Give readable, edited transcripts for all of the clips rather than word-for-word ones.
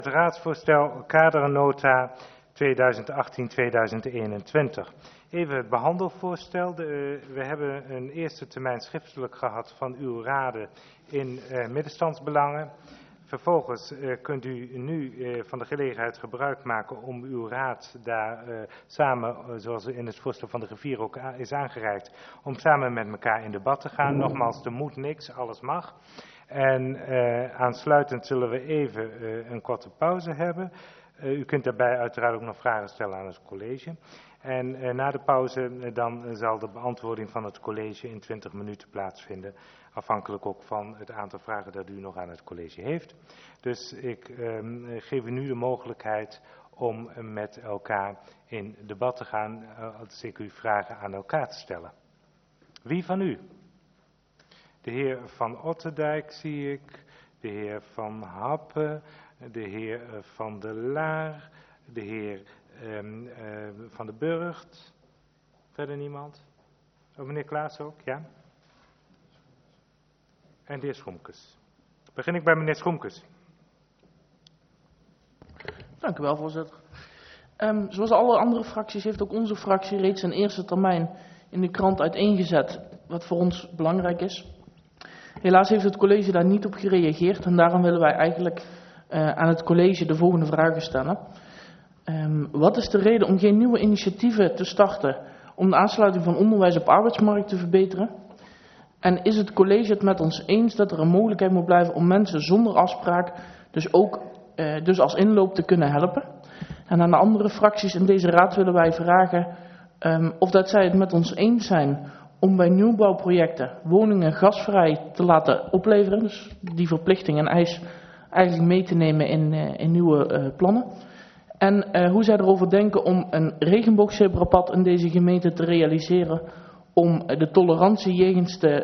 Het raadsvoorstel kadernota 2018-2021. Even het behandelvoorstel. We hebben een eerste termijn schriftelijk gehad van uw raden in middenstandsbelangen. Vervolgens kunt u nu van de gelegenheid gebruik maken om uw raad daar samen, zoals in het voorstel van de griffier ook is aangereikt, om samen met elkaar in debat te gaan. Nogmaals, er moet niks, alles mag. En aansluitend zullen we even een korte pauze hebben. U kunt daarbij uiteraard ook nog vragen stellen aan het college. En na de pauze dan zal de beantwoording van het college in 20 minuten plaatsvinden. Afhankelijk ook van het aantal vragen dat u nog aan het college heeft. Dus ik geef u nu de mogelijkheid om met elkaar in debat te gaan. Als ik u vragen aan elkaar te stellen. Wie van u? De heer Van Otterdijk zie ik. De heer Van Happen. De heer Van der Laar. De heer Van den Burgt. Verder niemand? Oh, meneer Klaas ook, ja? En de heer Schoemkes. Begin ik bij meneer Schoemkes. Dank u wel, voorzitter. Zoals alle andere fracties heeft ook onze fractie reeds een eerste termijn in de krant uiteengezet, wat voor ons belangrijk is. Helaas heeft het college daar niet op gereageerd en daarom willen wij eigenlijk aan het college de volgende vragen stellen. Wat is de reden om geen nieuwe initiatieven te starten om de aansluiting van onderwijs op arbeidsmarkt te verbeteren? En is het college het met ons eens dat er een mogelijkheid moet blijven om mensen zonder afspraak dus als inloop te kunnen helpen? En aan de andere fracties in deze raad willen wij vragen of dat zij het met ons eens zijn om bij nieuwbouwprojecten woningen gasvrij te laten opleveren. Dus die verplichting en eis eigenlijk mee te nemen in nieuwe plannen. En hoe zij erover denken om een regenboogzebrapad in deze gemeente te realiseren om de tolerantie jegens de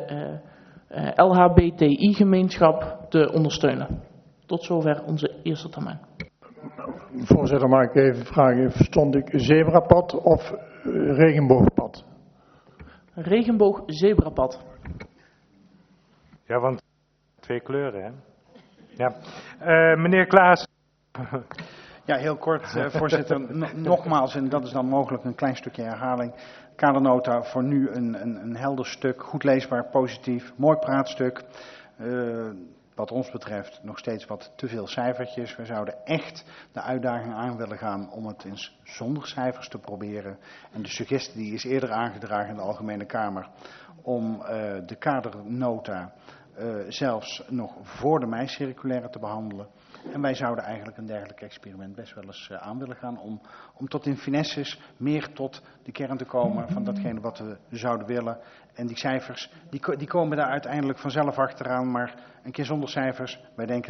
LHBTI-gemeenschap te ondersteunen. Tot zover onze eerste termijn. Voorzitter, mag ik even vragen, verstond ik zebrapad of regenboogpad? Regenboogzebrapad. Ja, want twee kleuren, hè? Ja. Meneer Klaas. Ja, heel kort, voorzitter. Nogmaals, en dat is dan mogelijk een klein stukje herhaling. Kadernota voor nu een helder stuk, goed leesbaar, positief, mooi praatstuk. Wat ons betreft nog steeds wat te veel cijfertjes. We zouden echt de uitdaging aan willen gaan om het eens zonder cijfers te proberen. En de suggestie die is eerder aangedragen in de Algemene Kamer om de kadernota zelfs nog voor de mei-circulaire te behandelen. En wij zouden eigenlijk een dergelijk experiment best wel eens aan willen gaan om tot in finesses meer tot de kern te komen van datgene wat we zouden willen. En die cijfers, die komen daar uiteindelijk vanzelf achteraan, maar een keer zonder cijfers, wij denken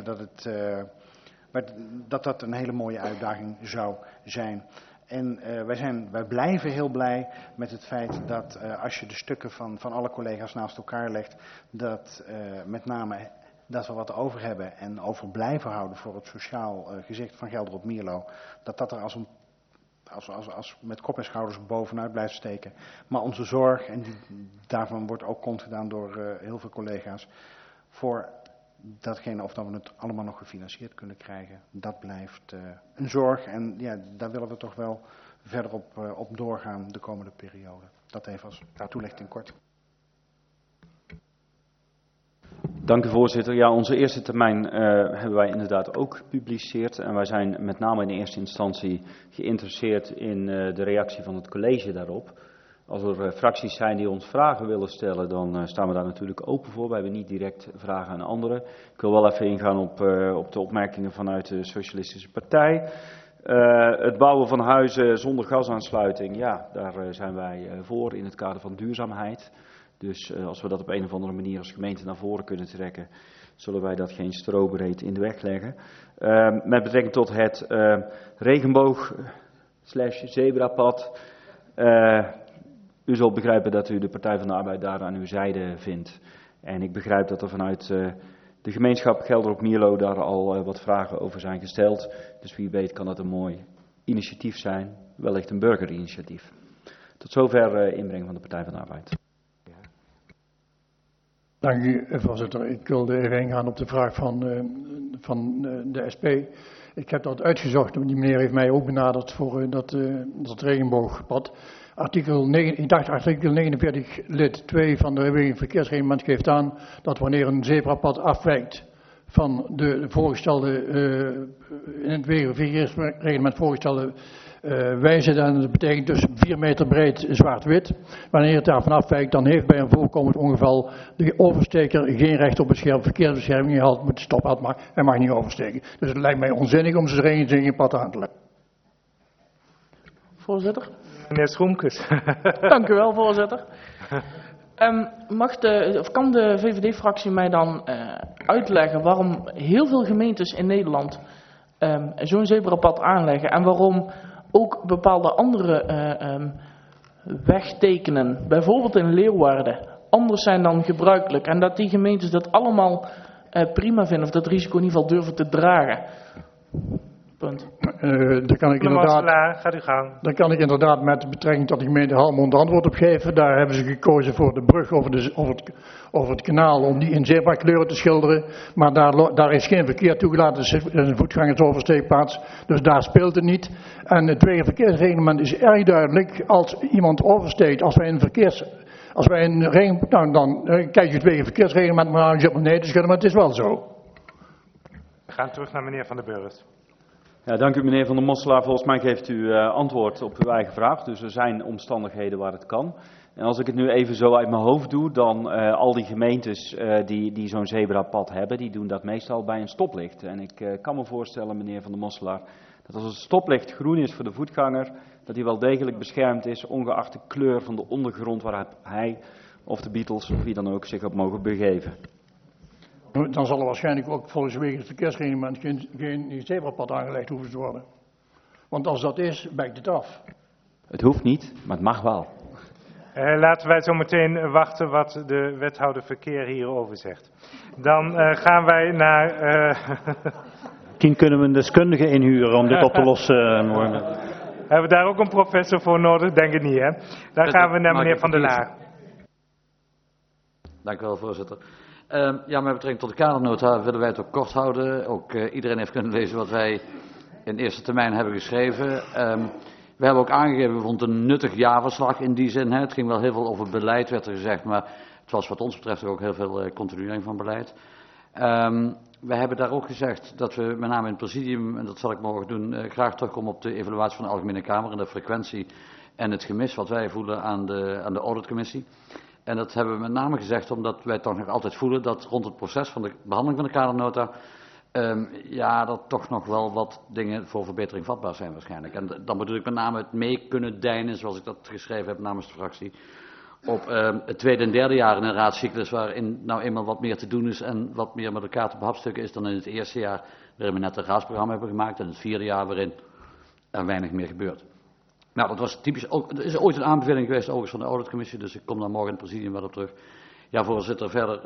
dat een hele mooie uitdaging zou zijn. En wij blijven heel blij met het feit dat als je de stukken van alle collega's naast elkaar legt, dat met name dat we wat over hebben en over blijven houden voor het sociaal gezicht van Gelderop Mierlo, dat er als met kop en schouders bovenuit blijft steken. Maar onze zorg, en daarvan wordt ook kont gedaan door heel veel collega's, voor datgene of dat we het allemaal nog gefinancierd kunnen krijgen, dat blijft een zorg. En ja, daar willen we toch wel verder op doorgaan de komende periode. Dat even als toelichting kort. Dank u, voorzitter. Ja, onze eerste termijn hebben wij inderdaad ook gepubliceerd. En wij zijn met name in de eerste instantie geïnteresseerd in de reactie van het college daarop. Als er fracties zijn die ons vragen willen stellen, dan staan we daar natuurlijk open voor. Wij hebben niet direct vragen aan anderen. Ik wil wel even ingaan op de opmerkingen vanuit de Socialistische Partij. Het bouwen van huizen zonder gasaansluiting, ja, daar zijn wij voor in het kader van duurzaamheid. Dus als we dat op een of andere manier als gemeente naar voren kunnen trekken, zullen wij dat geen strobreed in de weg leggen. Met betrekking tot het regenboog/zebrapad. U zult begrijpen dat u de Partij van de Arbeid daar aan uw zijde vindt. En ik begrijp dat er vanuit de gemeenschap Gelderop Mierlo daar al wat vragen over zijn gesteld. Dus wie weet kan dat een mooi initiatief zijn, wellicht een burgerinitiatief. Tot zover inbreng van de Partij van de Arbeid. Dank u, voorzitter. Ik wilde even ingaan op de vraag van de SP. Ik heb dat uitgezocht, die meneer heeft mij ook benaderd voor dat regenboogpad. Artikel 49 lid 2 van de verkeersreglement geeft aan dat wanneer een zebrapad afwijkt van de voorgestelde, in het wegenverkeersreglement voorgestelde wijze, en dat betekent dus 4 meter breed zwart-wit. Wanneer het daarvan afwijkt, dan heeft bij een voorkomend ongeval de oversteker geen recht op verkeersbescherming. Hij moet stoppen, hij mag niet oversteken. Dus het lijkt mij onzinnig om zijn geen pad aan te leggen. Voorzitter. Meneer Schoenkes. Dank u wel, voorzitter. Kan de VVD-fractie mij dan uitleggen waarom heel veel gemeentes in Nederland zo'n zebrapad aanleggen en waarom ook bepaalde andere wegtekenen, bijvoorbeeld in Leeuwarden, anders zijn dan gebruikelijk en dat die gemeentes dat allemaal prima vinden of dat risico in ieder geval durven te dragen? Punt. Daar kan ik inderdaad met betrekking tot de gemeente Halmond antwoord op geven. Daar hebben ze gekozen voor de brug over het kanaal om die in zebrakleuren te schilderen. Maar daar is geen verkeer toegelaten, het is een voetgangersoversteekplaats. Dus daar speelt het niet. En het wegenverkeersreglement is erg duidelijk. Als iemand oversteekt, dan kijk je het wegenverkeersreglement maar aan je op beneden te schudden, maar het is wel zo. We gaan terug naar meneer Van der Burgt. Ja, dank u meneer Van der Mosselaar. Volgens mij geeft u antwoord op uw eigen vraag. Dus er zijn omstandigheden waar het kan. En als ik het nu even zo uit mijn hoofd doe, dan al die gemeentes die zo'n zebrapad hebben, die doen dat meestal bij een stoplicht. En ik kan me voorstellen, meneer Van der Mosselaar, dat als het stoplicht groen is voor de voetganger, dat hij wel degelijk beschermd is, ongeacht de kleur van de ondergrond waar hij of de Beatles of wie dan ook zich op mogen begeven. Dan zal er waarschijnlijk ook volgens het verkeersreglement geen zebrapad aangelegd hoeven te worden. Want als dat is, wijkt het af. Het hoeft niet, maar het mag wel. Laten wij zo meteen wachten wat de wethouder verkeer hierover zegt. Dan gaan wij naar... Misschien kunnen we een deskundige inhuren om dit op te lossen. Hebben we daar ook een professor voor nodig? Denk ik niet, hè? Dan gaan we naar meneer Van der Laar. Dank u wel, voorzitter. Ja, met betrekking tot de kadernota willen wij het ook kort houden. Ook iedereen heeft kunnen lezen wat wij in eerste termijn hebben geschreven. We hebben ook aangegeven, we vonden een nuttig jaarverslag in die zin. Hè. Het ging wel heel veel over beleid, werd er gezegd, maar het was wat ons betreft ook heel veel continuering van beleid. We hebben daar ook gezegd dat we met name in het presidium, en dat zal ik morgen doen, graag terugkomen op de evaluatie van de Algemene Kamer en de frequentie en het gemis wat wij voelen aan de auditcommissie. En dat hebben we met name gezegd omdat wij toch nog altijd voelen dat rond het proces van de behandeling van de kadernota, dat toch nog wel wat dingen voor verbetering vatbaar zijn waarschijnlijk. En dan bedoel ik met name het mee kunnen deinen, zoals ik dat geschreven heb namens de fractie, op het tweede en derde jaar in een raadscyclus waarin nou eenmaal wat meer te doen is en wat meer met elkaar te behapstukken is dan in het eerste jaar waarin we net een raadsprogramma hebben gemaakt en het vierde jaar waarin er weinig meer gebeurt. Nou, dat was typisch, er is ooit een aanbeveling geweest overigens van de auditcommissie, dus ik kom daar morgen in het presidium wel op terug. Ja, voorzitter, verder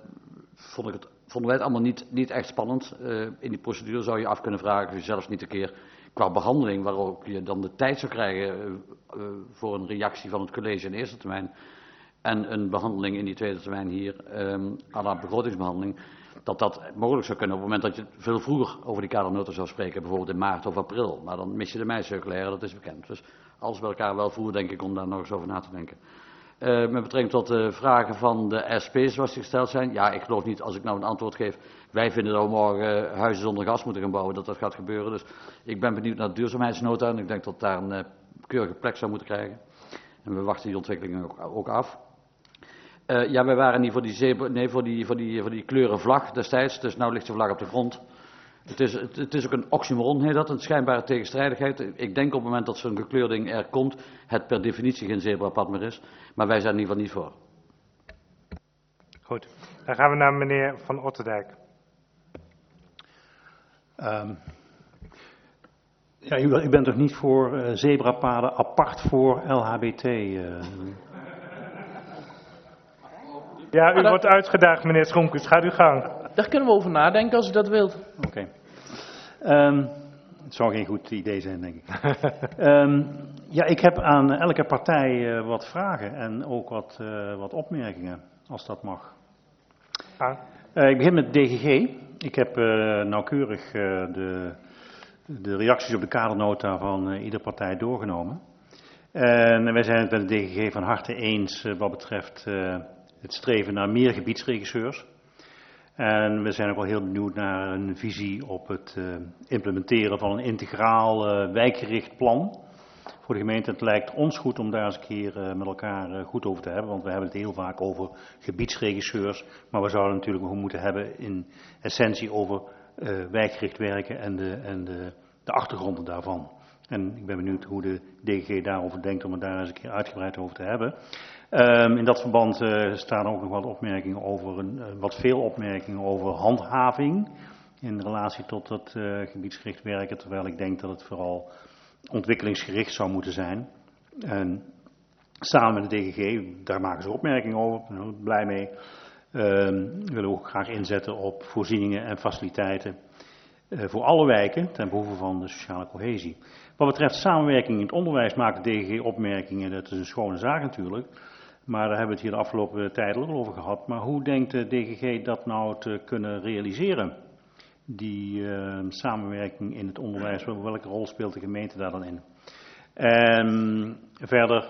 vonden wij het allemaal niet echt spannend. In die procedure zou je af kunnen vragen, zelfs niet een keer qua behandeling, waarop je dan de tijd zou krijgen voor een reactie van het college in de eerste termijn en een behandeling in die tweede termijn hier à la begrotingsbehandeling, dat mogelijk zou kunnen op het moment dat je veel vroeger over die kadernota zou spreken, bijvoorbeeld in maart of april. Maar dan mis je de mei-circulaire, dat is bekend. Dus alles bij elkaar wel voer, denk ik, om daar nog eens over na te denken. Met betrekking tot de vragen van de SP's zoals die gesteld zijn. Ja, ik geloof niet, als ik nou een antwoord geef, wij vinden dat we morgen huizen zonder gas moeten gaan bouwen, dat gaat gebeuren. Dus ik ben benieuwd naar de duurzaamheidsnota en ik denk dat daar een keurige plek zou moeten krijgen. En we wachten die ontwikkelingen ook af. Ja, wij waren niet voor die kleurenvlag destijds, dus nou ligt de vlag op de grond. Het is ook een oxymoron, heet dat, een schijnbare tegenstrijdigheid. Ik denk op het moment dat zo'n gekleurding er komt, het per definitie geen zebrapad meer is. Maar wij zijn in ieder geval niet voor. Goed, dan gaan we naar meneer Van Otterdijk. Ja, u bent toch niet voor zebrapaden apart voor LHBT? Ja, u wordt uitgedaagd, meneer Schonkes. Gaat uw gang. Daar kunnen we over nadenken als u dat wilt. Oké. Het zou geen goed idee zijn, denk ik. Ja, ik heb aan elke partij wat vragen en ook wat opmerkingen, als dat mag. Ik begin met DGG. Ik heb nauwkeurig de de reacties op de kadernota van iedere partij doorgenomen. En wij zijn het met de DGG van harte eens wat betreft het streven naar meer gebiedsregisseurs. En we zijn ook wel heel benieuwd naar een visie op het implementeren van een integraal wijkgericht plan voor de gemeente. Het lijkt ons goed om daar eens een keer met elkaar goed over te hebben, want we hebben het heel vaak over gebiedsregisseurs, maar we zouden het natuurlijk ook moeten hebben in essentie over wijkgericht werken en de achtergronden daarvan. En ik ben benieuwd hoe de DGG daarover denkt om het daar eens een keer uitgebreid over te hebben. In dat verband staan ook nog wat opmerkingen over, wat veel opmerkingen over handhaving in relatie tot dat gebiedsgericht werken, terwijl ik denk dat het vooral ontwikkelingsgericht zou moeten zijn. En samen met de DGG, daar maken ze opmerkingen over, daar ben ik blij mee. Willen we ook graag inzetten op voorzieningen en faciliteiten voor alle wijken ten behoeve van de sociale cohesie. Wat betreft samenwerking in het onderwijs maakt de DGG opmerkingen, dat is een schone zaak natuurlijk. Maar daar hebben we het hier de afgelopen tijd al over gehad. Maar hoe denkt de DGG dat nou te kunnen realiseren? Die samenwerking in het onderwijs, welke rol speelt de gemeente daar dan in? En verder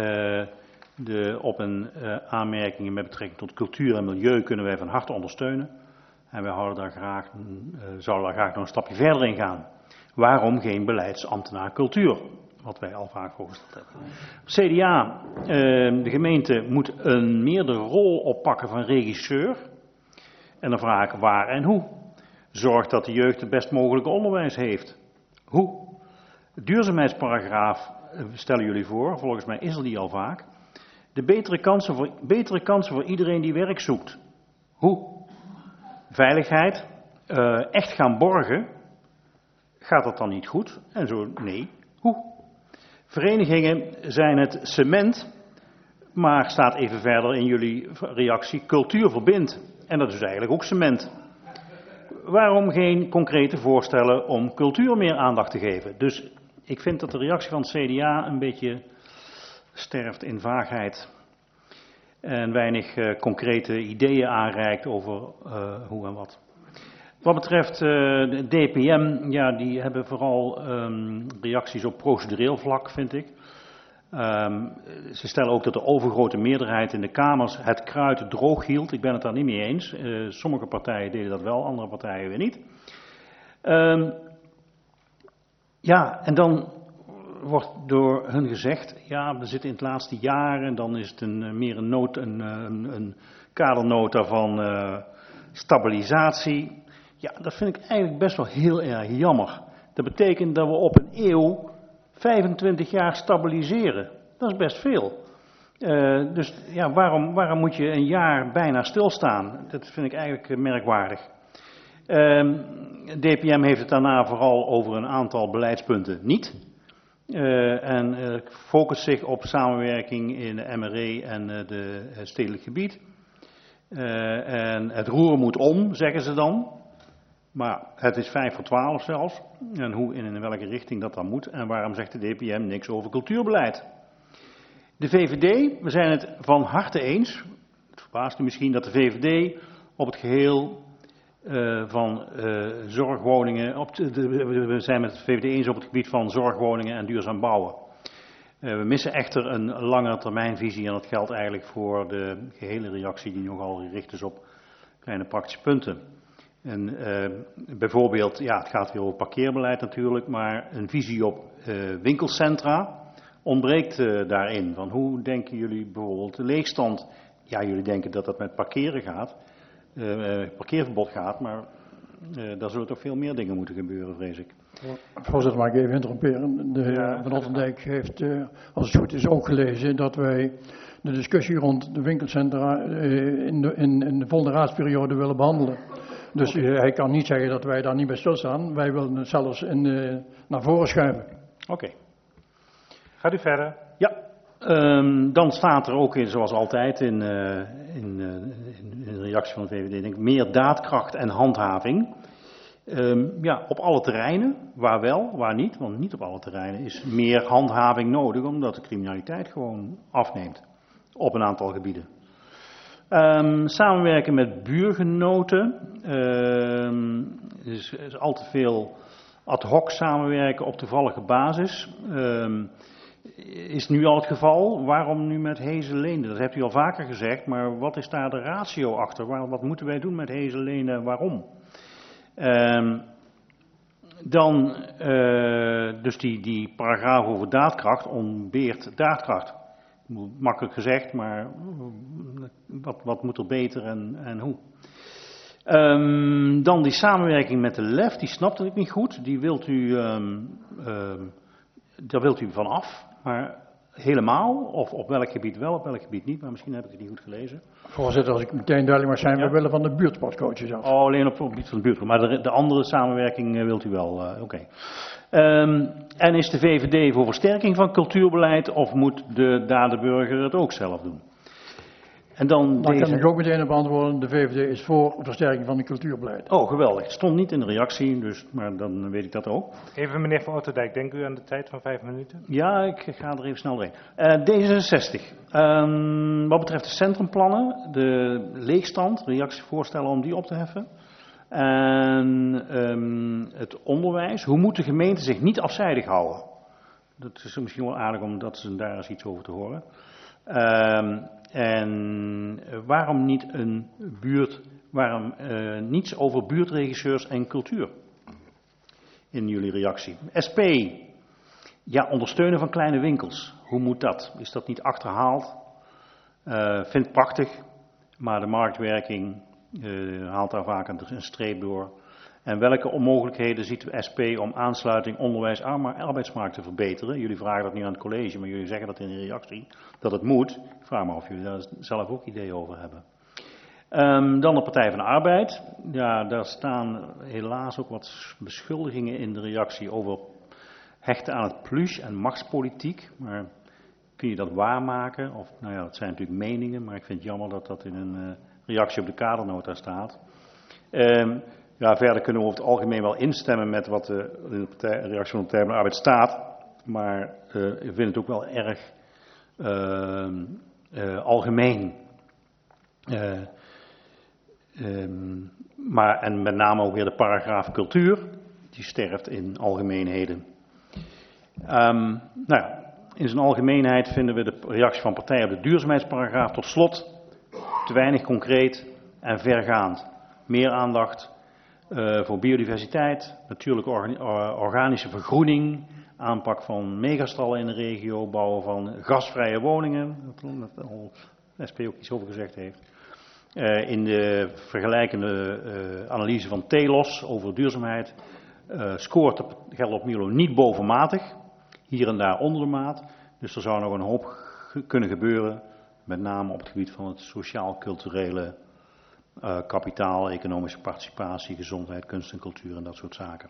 op een aanmerkingen met betrekking tot cultuur en milieu kunnen wij van harte ondersteunen. En wij zouden daar graag nog een stapje verder in gaan. Waarom geen beleidsambtenaar cultuur? Wat wij al vaak voorgesteld hebben. CDA, de gemeente moet een meerdere rol oppakken van regisseur. En dan vraag ik waar en hoe. Zorg dat de jeugd het best mogelijke onderwijs heeft. Hoe? Duurzaamheidsparagraaf stellen jullie voor, volgens mij is er die al vaak. De betere kansen voor iedereen die werk zoekt. Hoe? Veiligheid, echt gaan borgen. Gaat dat dan niet goed? En zo, nee. Hoe? Verenigingen zijn het cement, maar staat even verder in jullie reactie, cultuur verbindt. En dat is eigenlijk ook cement. Waarom geen concrete voorstellen om cultuur meer aandacht te geven? Dus ik vind dat de reactie van het CDA een beetje sterft in vaagheid. En weinig concrete ideeën aanreikt over hoe en wat. Wat betreft de DPM, ja, die hebben vooral reacties op procedureel vlak, vind ik. Ze stellen ook dat de overgrote meerderheid in de Kamers het kruid droog hield. Ik ben het daar niet mee eens. Sommige partijen deden dat wel, andere partijen weer niet. Ja, en dan wordt door hun gezegd, ja, we zitten in het laatste jaar en dan is het meer een kadernota van stabilisatie. Ja, dat vind ik eigenlijk best wel heel erg jammer. Dat betekent dat we op een eeuw 25 jaar stabiliseren. Dat is best veel. Dus ja, waarom moet je een jaar bijna stilstaan? Dat vind ik eigenlijk merkwaardig. DPM heeft het daarna vooral over een aantal beleidspunten niet. En focust zich op samenwerking in de MRE en het stedelijk gebied. En het roer moet om, zeggen ze dan. Maar het is 5:12 zelfs. En hoe en in welke richting dat dan moet. En waarom zegt de DPM niks over cultuurbeleid? De VVD, we zijn het van harte eens. Het verbaast u misschien dat de VVD op het geheel van zorgwoningen. We zijn met de VVD eens op het gebied van zorgwoningen en duurzaam bouwen. We missen echter een langere termijnvisie. En dat geldt eigenlijk voor de gehele reactie die nogal gericht is op kleine praktische punten. En bijvoorbeeld, ja, het gaat weer over parkeerbeleid natuurlijk, maar een visie op winkelcentra ontbreekt daarin. Van hoe denken jullie bijvoorbeeld de leegstand? Ja, jullie denken dat dat met parkeren gaat, parkeerverbod gaat, maar daar zullen toch veel meer dingen moeten gebeuren, vrees ik. Voorzitter, mag ik even interromperen? De heer Van Ottendijk heeft, als het goed is, ook gelezen dat wij de discussie rond de winkelcentra in de volgende raadsperiode willen behandelen. Dus hij kan niet zeggen dat wij daar niet bij stilstaan. Wij willen het zelfs naar voren schuiven. Oké. Gaat u verder? Ja, dan staat er ook in, zoals altijd in de reactie van de VVD, denk ik, meer daadkracht en handhaving. Ja, op alle terreinen, waar wel, waar niet, want niet op alle terreinen is meer handhaving nodig, omdat de criminaliteit gewoon afneemt op een aantal gebieden. Samenwerken met buurgenoten. Er is al te veel ad hoc samenwerken op toevallige basis is nu al het geval. Waarom nu met Hees-Leende? Dat hebt u al vaker gezegd, maar wat is daar de ratio achter? Wat moeten wij doen met Hees-Leende en waarom? Dan dus die paragraaf over daadkracht ontbeert daadkracht. Makkelijk gezegd, maar wat moet er beter en hoe? Dan die samenwerking met de LEF, die snapte ik niet goed. Die daar wilt u van af, maar helemaal? Of op welk gebied wel, op welk gebied niet? Maar misschien heb ik het niet goed gelezen. Voorzitter, als ik meteen duidelijk mag zijn, we willen van de buurtsportcoaches af. Oh, alleen op het gebied van de buurtcoach. Maar de andere samenwerking wilt u wel, oké. En is de VVD voor versterking van cultuurbeleid of moet daar de burger het ook zelf doen? En dan Daar kan ik ook meteen op antwoorden. De VVD is voor versterking van het cultuurbeleid. Oh, geweldig. Het stond niet in de reactie, dus, maar dan weet ik dat ook. Even meneer Van Otterdijk, denkt u aan de tijd van 5 minuten? Ja, ik ga er even snel doorheen. D66. Wat betreft de centrumplannen, de leegstand, reactievoorstellen om die op te heffen. En het onderwijs. Hoe moet de gemeente zich niet afzijdig houden? Dat is misschien wel aardig om daar eens iets over te horen. En waarom niets over buurtregisseurs en cultuur in jullie reactie? SP, ja, ondersteunen van kleine winkels. Hoe moet dat? Is dat niet achterhaald? Vind het prachtig, maar de marktwerking haalt daar vaak een streep door. En welke onmogelijkheden ziet de SP om aansluiting onderwijs aan arbeidsmarkt te verbeteren? Jullie vragen dat niet aan het college, maar jullie zeggen dat in de reactie, dat het moet. Ik vraag me af of jullie daar zelf ook ideeën over hebben. Dan de Partij van de Arbeid. Ja, daar staan helaas ook wat beschuldigingen in de reactie over hechten aan het plus en machtspolitiek. Maar kun je dat waarmaken? Of, nou ja, dat zijn natuurlijk meningen, maar ik vind het jammer dat dat in een reactie op de kadernota staat. Ja, verder kunnen we over het algemeen wel instemmen met wat in de reactie van de Partij van de Arbeid staat. Maar ik vind het ook wel erg algemeen. En met name ook weer de paragraaf cultuur. Die sterft in algemeenheden. Nou ja, in zijn algemeenheid vinden we de reactie van partij op de duurzaamheidsparagraaf tot slot te weinig concreet en vergaand. Meer aandacht voor biodiversiteit, natuurlijke organische vergroening, aanpak van megastallen in de regio, bouwen van gasvrije woningen, dat de SP ook iets over gezegd heeft. In de vergelijkende analyse van Telos over duurzaamheid scoort de Gelder op Mierlo niet bovenmatig, hier en daar onder de maat. Dus er zou nog een hoop kunnen gebeuren, met name op het gebied van het sociaal-culturele kapitaal, economische participatie, gezondheid, kunst en cultuur en dat soort zaken.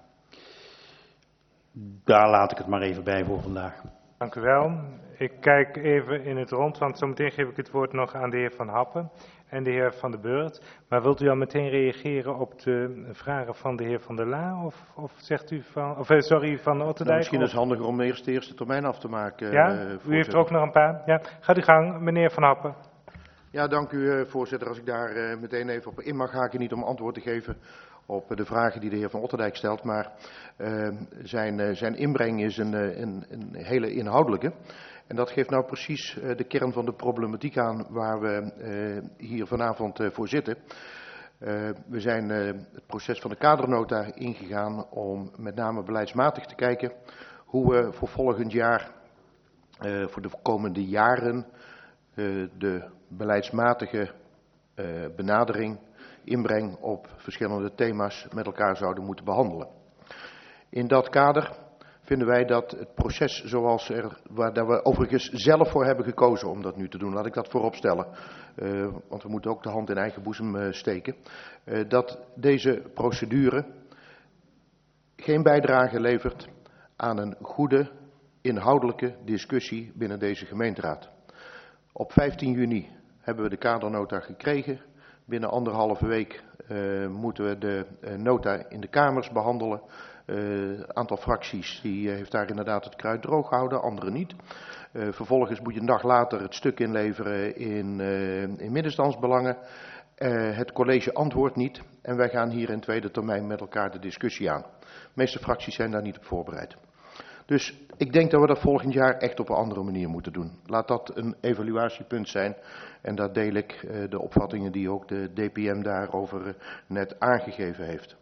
Daar laat ik het maar even bij voor vandaag. Dank u wel. Ik kijk even in het rond, want zometeen geef ik het woord nog aan de heer Van Happen en de heer Van der Beurt. Maar wilt u al meteen reageren op de vragen van de heer Van der Laa? Of zegt u van, Van Otterdijk? Nou, misschien is het handiger om eerst de eerste termijn af te maken. Ja, u heeft er ook nog een paar. Ja, gaat u gang, meneer Van Happen. Ja, dank u voorzitter. Als ik daar meteen even op in mag haken, niet om antwoord te geven op de vragen die de heer Van Otterdijk stelt, maar zijn inbreng is een hele inhoudelijke. En dat geeft nou precies de kern van de problematiek aan waar we hier vanavond voor zitten. We zijn het proces van de kadernota ingegaan om met name beleidsmatig te kijken hoe we voor volgend jaar, voor de komende jaren, de beleidsmatige benadering, inbreng op verschillende thema's met elkaar zouden moeten behandelen. In dat kader vinden wij dat het proces zoals waar we overigens zelf voor hebben gekozen om dat nu te doen, laat ik dat voorop stellen, want we moeten ook de hand in eigen boezem steken, dat deze procedure geen bijdrage levert aan een goede inhoudelijke discussie binnen deze gemeenteraad. Op 15 juni hebben we de kadernota gekregen. Binnen 1,5 week moeten we de nota in de kamers behandelen. Een aantal fracties die heeft daar inderdaad het kruid droog gehouden, anderen niet. Vervolgens moet je een dag later het stuk inleveren in middenstandsbelangen. Het college antwoordt niet en wij gaan hier in tweede termijn met elkaar de discussie aan. De meeste fracties zijn daar niet op voorbereid. Dus ik denk dat we dat volgend jaar echt op een andere manier moeten doen. Laat dat een evaluatiepunt zijn en daar deel ik de opvattingen die ook de DPM daarover net aangegeven heeft.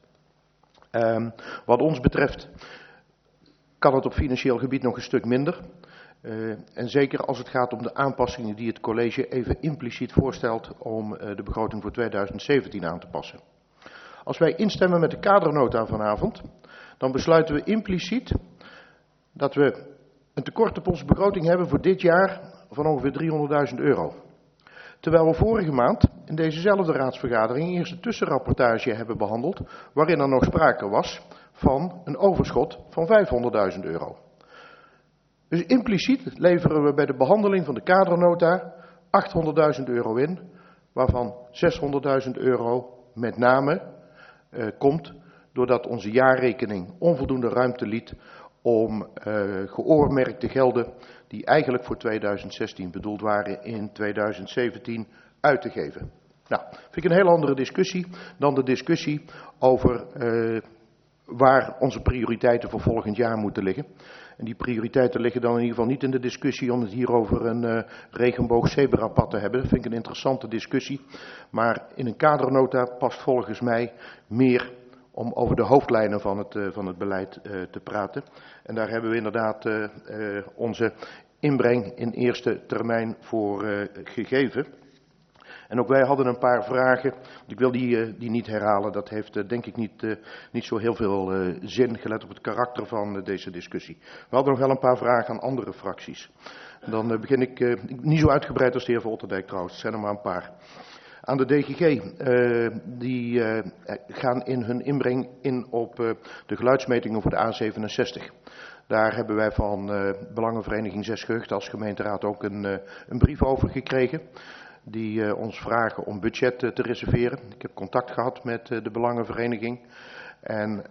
Wat ons betreft kan het op financieel gebied nog een stuk minder. En zeker als het gaat om de aanpassingen die het college even impliciet voorstelt om de begroting voor 2017 aan te passen. Als wij instemmen met de kadernota vanavond, dan besluiten we impliciet dat we een tekort op onze begroting hebben voor dit jaar van ongeveer €300.000. Terwijl we vorige maand in dezezelfde raadsvergadering eerst een tussenrapportage hebben behandeld, waarin er nog sprake was van een overschot van €500.000. Dus impliciet leveren we bij de behandeling van de kadernota €800.000 in, waarvan €600.000 met name komt doordat onze jaarrekening onvoldoende ruimte liet om geoormerkte gelden die eigenlijk voor 2016 bedoeld waren in 2017 uit te geven. Nou, vind ik een heel andere discussie dan de discussie over waar onze prioriteiten voor volgend jaar moeten liggen. En die prioriteiten liggen dan in ieder geval niet in de discussie om het hier over een regenboog-zebrapad te hebben. Dat vind ik een interessante discussie. Maar in een kadernota past volgens mij meer om over de hoofdlijnen van het beleid te praten. En daar hebben we inderdaad onze inbreng in eerste termijn voor gegeven. En ook wij hadden een paar vragen. Ik wil die niet herhalen. Dat heeft denk ik niet zo heel veel zin, gelet op het karakter van deze discussie. We hadden nog wel een paar vragen aan andere fracties. Dan begin ik, niet zo uitgebreid als de heer Van Otterdijk trouwens, het zijn er maar een paar. Aan de DGG, die gaan in hun inbreng in op de geluidsmetingen voor de A67. Daar hebben wij van Belangenvereniging 6 Gehuchten als gemeenteraad ook een brief over gekregen. Die ons vragen om budget te reserveren. Ik heb contact gehad met de Belangenvereniging. En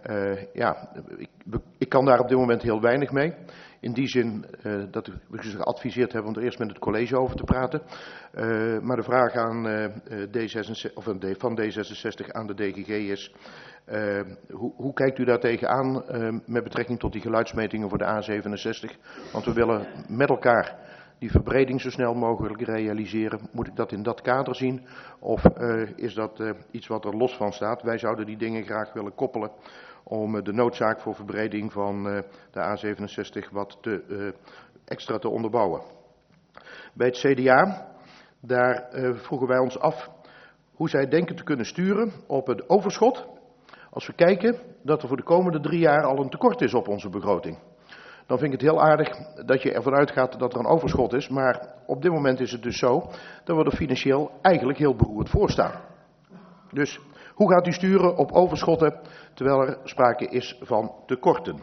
ik kan daar op dit moment heel weinig mee. In die zin dat we ze geadviseerd hebben om er eerst met het college over te praten. Maar de vraag aan van D66 aan de DGG is, hoe kijkt u daar tegenaan met betrekking tot die geluidsmetingen voor de A67? Want we willen met elkaar die verbreding zo snel mogelijk realiseren. Moet ik dat in dat kader zien? Of is dat iets wat er los van staat? Wij zouden die dingen graag willen koppelen om de noodzaak voor verbreding van de A67 wat extra te onderbouwen. Bij het CDA, daar vroegen wij ons af hoe zij denken te kunnen sturen op het overschot. Als we kijken dat er voor de komende 3 jaar al een tekort is op onze begroting. Dan vind ik het heel aardig dat je ervan uitgaat dat er een overschot is. Maar op dit moment is het dus zo dat we er financieel eigenlijk heel beroerd voor staan. Dus hoe gaat u sturen op overschotten terwijl er sprake is van tekorten?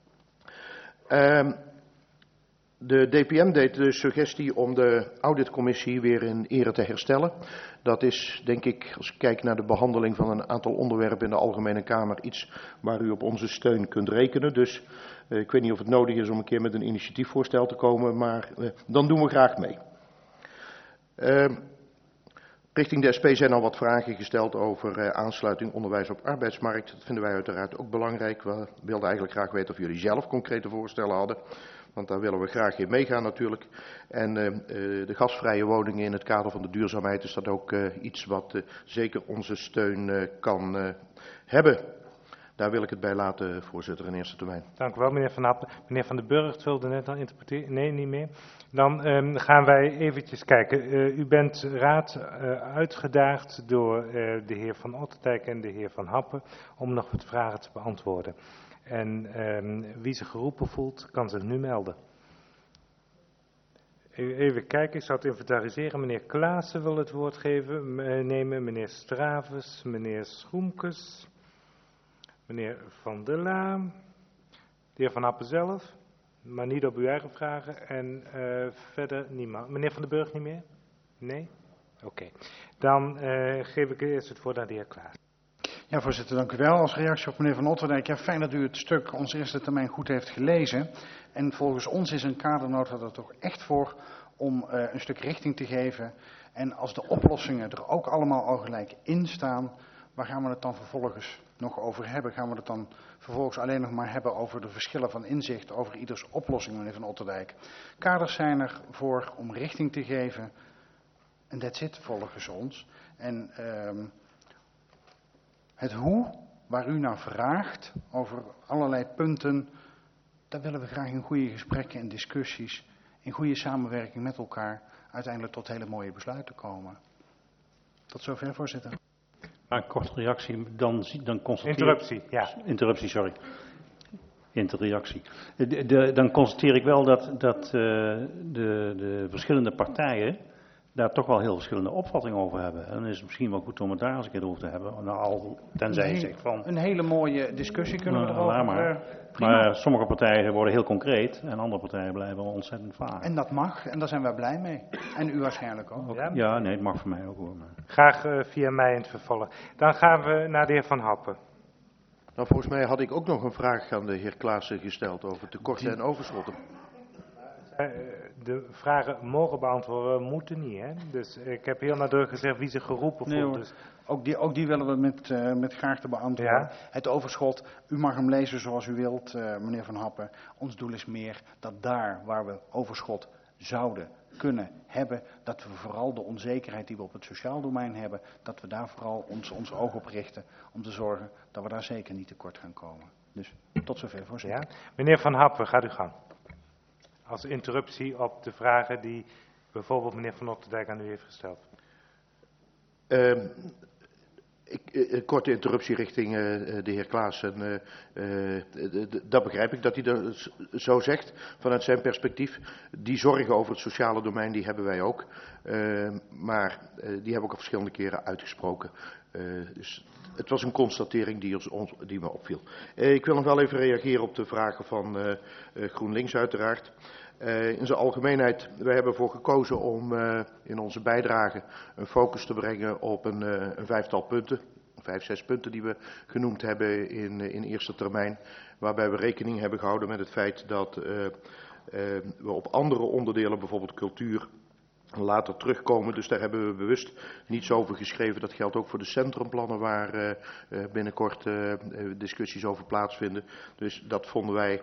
De DPM deed de suggestie om de auditcommissie weer in ere te herstellen. Dat is, denk ik, als ik kijk naar de behandeling van een aantal onderwerpen in de Algemene Kamer, iets waar u op onze steun kunt rekenen. Dus ik weet niet of het nodig is om een keer met een initiatiefvoorstel te komen, maar dan doen we graag mee. Richting de SP zijn al wat vragen gesteld over aansluiting onderwijs op arbeidsmarkt. Dat vinden wij uiteraard ook belangrijk. We wilden eigenlijk graag weten of jullie zelf concrete voorstellen hadden. Want daar willen we graag in meegaan natuurlijk. En de gasvrije woningen in het kader van de duurzaamheid is dat ook iets wat zeker onze steun kan hebben. Daar wil ik het bij laten, voorzitter, in eerste termijn. Dank u wel, meneer Van Happen. Meneer Van den Burgt wilde net al interpreteren. Nee, niet meer. Dan gaan wij eventjes kijken. U bent raad uitgedaagd door de heer Van Otterdijk en de heer Van Happen om nog wat vragen te beantwoorden. En wie zich geroepen voelt, kan zich nu melden. Even kijken, ik zal het inventariseren. Meneer Klaassen wil het woord nemen. Meneer Stravens, meneer Schoemkes, meneer Van der Laan, de heer Van Happen zelf, maar niet op uw eigen vragen. En verder niemand. Meneer Van den Burg niet meer? Nee? Oké. Dan geef ik eerst het woord aan de heer Klaassen. Ja, voorzitter, dank u wel. Als reactie op meneer Van Otterdijk. Ja, fijn dat u het stuk ons eerste termijn goed heeft gelezen. En volgens ons is een kadernota er toch echt voor om een stuk richting te geven. En als de oplossingen er ook allemaal al gelijk in staan, waar gaan we het dan vervolgens nog over hebben? Gaan we het dan vervolgens alleen nog maar hebben over de verschillen van inzicht, over ieders oplossing, meneer Van Otterdijk? Kaders zijn er voor om richting te geven. En that's it, volgens ons. En het hoe, waar u naar vraagt, over allerlei punten, daar willen we graag in goede gesprekken en discussies, in goede samenwerking met elkaar, uiteindelijk tot hele mooie besluiten komen. Tot zover, voorzitter. Maar een korte reactie, dan constateer Interruptie, ja. Interruptie, sorry. Interreactie. Dan constateer ik wel dat de verschillende partijen daar toch wel heel verschillende opvattingen over hebben. En dan is het misschien wel goed om het daar eens een keer over te hebben. Nou, tenzij je zegt van... Een hele mooie discussie kunnen we erover. Maar sommige partijen worden heel concreet en andere partijen blijven ontzettend vaag. En dat mag, en daar zijn wij blij mee. En u waarschijnlijk ook. Ja, nee, het mag voor mij ook hoor. Maar... Graag via mij in het vervolg. Dan gaan we naar de heer Van Happen. Nou, volgens mij had ik ook nog een vraag aan de heer Klaassen gesteld over tekorten en overschotten. De vragen mogen beantwoorden, moeten niet. Hè? Dus ik heb heel nadrukkelijk gezegd wie zich geroepen voelt. Nee, dus. Ook die willen we met graag te beantwoorden. Ja? Het overschot, u mag hem lezen zoals u wilt, meneer Van Happen. Ons doel is meer dat daar waar we overschot zouden kunnen hebben, dat we vooral de onzekerheid die we op het sociaal domein hebben, dat we daar vooral ons oog op richten om te zorgen dat we daar zeker niet tekort gaan komen. Dus tot zover, voorzitter. Ja? Meneer Van Happen, gaat u gang. Als interruptie op de vragen die bijvoorbeeld meneer Van Otterdijk aan u heeft gesteld. Een korte interruptie richting de heer Klaassen. Dat begrijp ik dat hij dat zo zegt vanuit zijn perspectief. Die zorgen over het sociale domein, die hebben wij ook. Maar die hebben we ook al verschillende keren uitgesproken. Dus het was een constatering die me opviel. Ik wil nog wel even reageren op de vragen van GroenLinks uiteraard. In zijn algemeenheid, wij hebben ervoor gekozen om in onze bijdrage een focus te brengen op een vijftal punten. 5, 6 punten die we genoemd hebben in eerste termijn. Waarbij we rekening hebben gehouden met het feit dat we op andere onderdelen, bijvoorbeeld cultuur, later terugkomen. Dus daar hebben we bewust niets over geschreven. Dat geldt ook voor de centrumplannen waar binnenkort discussies over plaatsvinden. Dus dat vonden wij...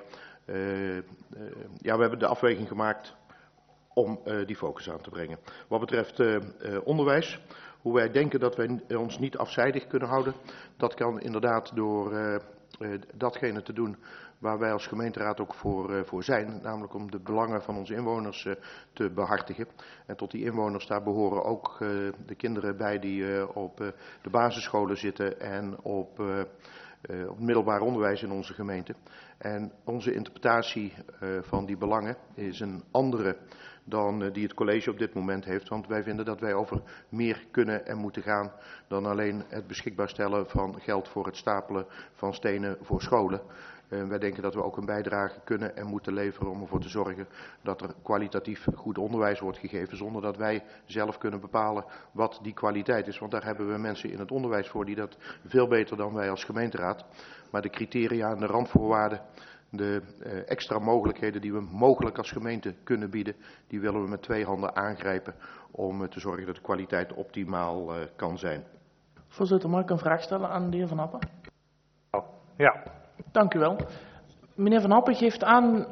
we hebben de afweging gemaakt om die focus aan te brengen. Wat betreft onderwijs, hoe wij denken dat wij ons niet afzijdig kunnen houden, dat kan inderdaad door datgene te doen waar wij als gemeenteraad ook voor zijn, namelijk om de belangen van onze inwoners te behartigen. En tot die inwoners daar behoren ook de kinderen bij die op de basisscholen zitten en op het middelbaar onderwijs in onze gemeente. En onze interpretatie van die belangen is een andere dan die het college op dit moment heeft. Want wij vinden dat wij over meer kunnen en moeten gaan dan alleen het beschikbaar stellen van geld voor het stapelen van stenen voor scholen. Wij denken dat we ook een bijdrage kunnen en moeten leveren om ervoor te zorgen dat er kwalitatief goed onderwijs wordt gegeven, zonder dat wij zelf kunnen bepalen wat die kwaliteit is. Want daar hebben we mensen in het onderwijs voor die dat veel beter dan wij als gemeenteraad. Maar de criteria en de randvoorwaarden, de extra mogelijkheden die we mogelijk als gemeente kunnen bieden, die willen we met 2 handen aangrijpen om te zorgen dat de kwaliteit optimaal kan zijn. Voorzitter, mag ik een vraag stellen aan de heer Van Happen? Ja. Dank u wel. Meneer Van Happen geeft aan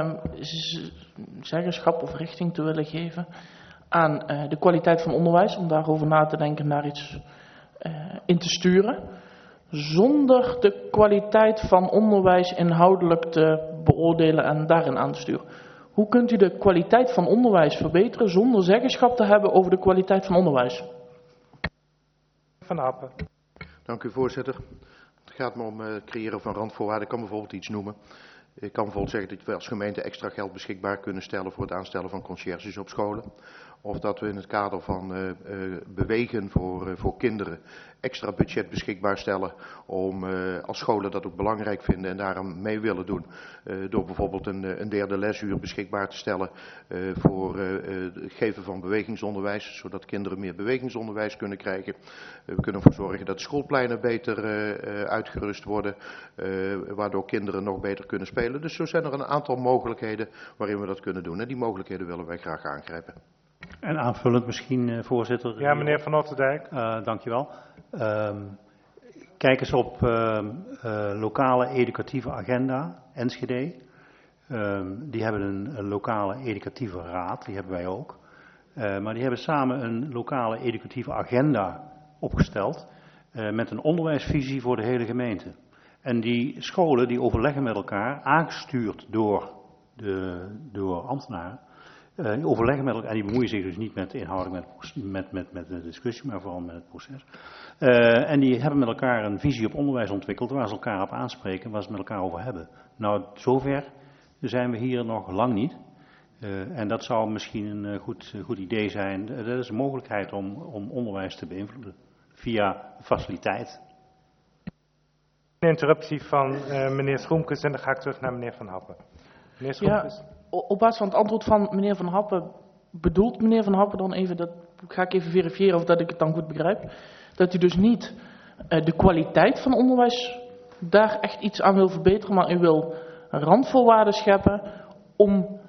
zeggenschap of richting te willen geven aan de kwaliteit van onderwijs, om daarover na te denken, daar iets in te sturen, zonder de kwaliteit van onderwijs inhoudelijk te beoordelen en daarin aan te sturen. Hoe kunt u de kwaliteit van onderwijs verbeteren zonder zeggenschap te hebben over de kwaliteit van onderwijs? Van Happen. Dank u, voorzitter. Het gaat me om het creëren van randvoorwaarden. Ik kan bijvoorbeeld iets noemen. Ik kan bijvoorbeeld zeggen dat we als gemeente extra geld beschikbaar kunnen stellen voor het aanstellen van conciërges op scholen. Of dat we in het kader van bewegen voor kinderen extra budget beschikbaar stellen om als scholen dat ook belangrijk vinden en daarom mee willen doen. Door bijvoorbeeld een derde lesuur beschikbaar te stellen voor het geven van bewegingsonderwijs, zodat kinderen meer bewegingsonderwijs kunnen krijgen. We kunnen ervoor zorgen dat de schoolpleinen beter uitgerust worden, waardoor kinderen nog beter kunnen spelen. Dus zo zijn er een aantal mogelijkheden waarin we dat kunnen doen. En die mogelijkheden willen wij graag aangrijpen. En aanvullend misschien, voorzitter. Ja, meneer Van Otterdijk. Dank je wel. Kijk eens op lokale educatieve agenda, Enschede. Die hebben een lokale educatieve raad, die hebben wij ook. Maar die hebben samen een lokale educatieve agenda opgesteld met een onderwijsvisie voor de hele gemeente. En die scholen die overleggen met elkaar, aangestuurd door ambtenaren, die overleggen met elkaar en die bemoeien zich dus niet met inhoudelijk met de discussie, maar vooral met het proces. En die hebben met elkaar een visie op onderwijs ontwikkeld waar ze elkaar op aanspreken, waar ze het met elkaar over hebben. Nou, zover zijn we hier nog lang niet. En dat zou misschien een goed idee zijn. Dat is een mogelijkheid om onderwijs te beïnvloeden via faciliteit. Een interruptie van meneer Schoemkes en dan ga ik terug naar meneer Van Happen. Meneer Schoemkes. Ja, op basis van het antwoord van meneer Van Happen, bedoelt meneer Van Happen dan even, dat ga ik even verifiëren of dat ik het dan goed begrijp, dat u dus niet de kwaliteit van onderwijs daar echt iets aan wil verbeteren, maar u wil randvoorwaarden scheppen om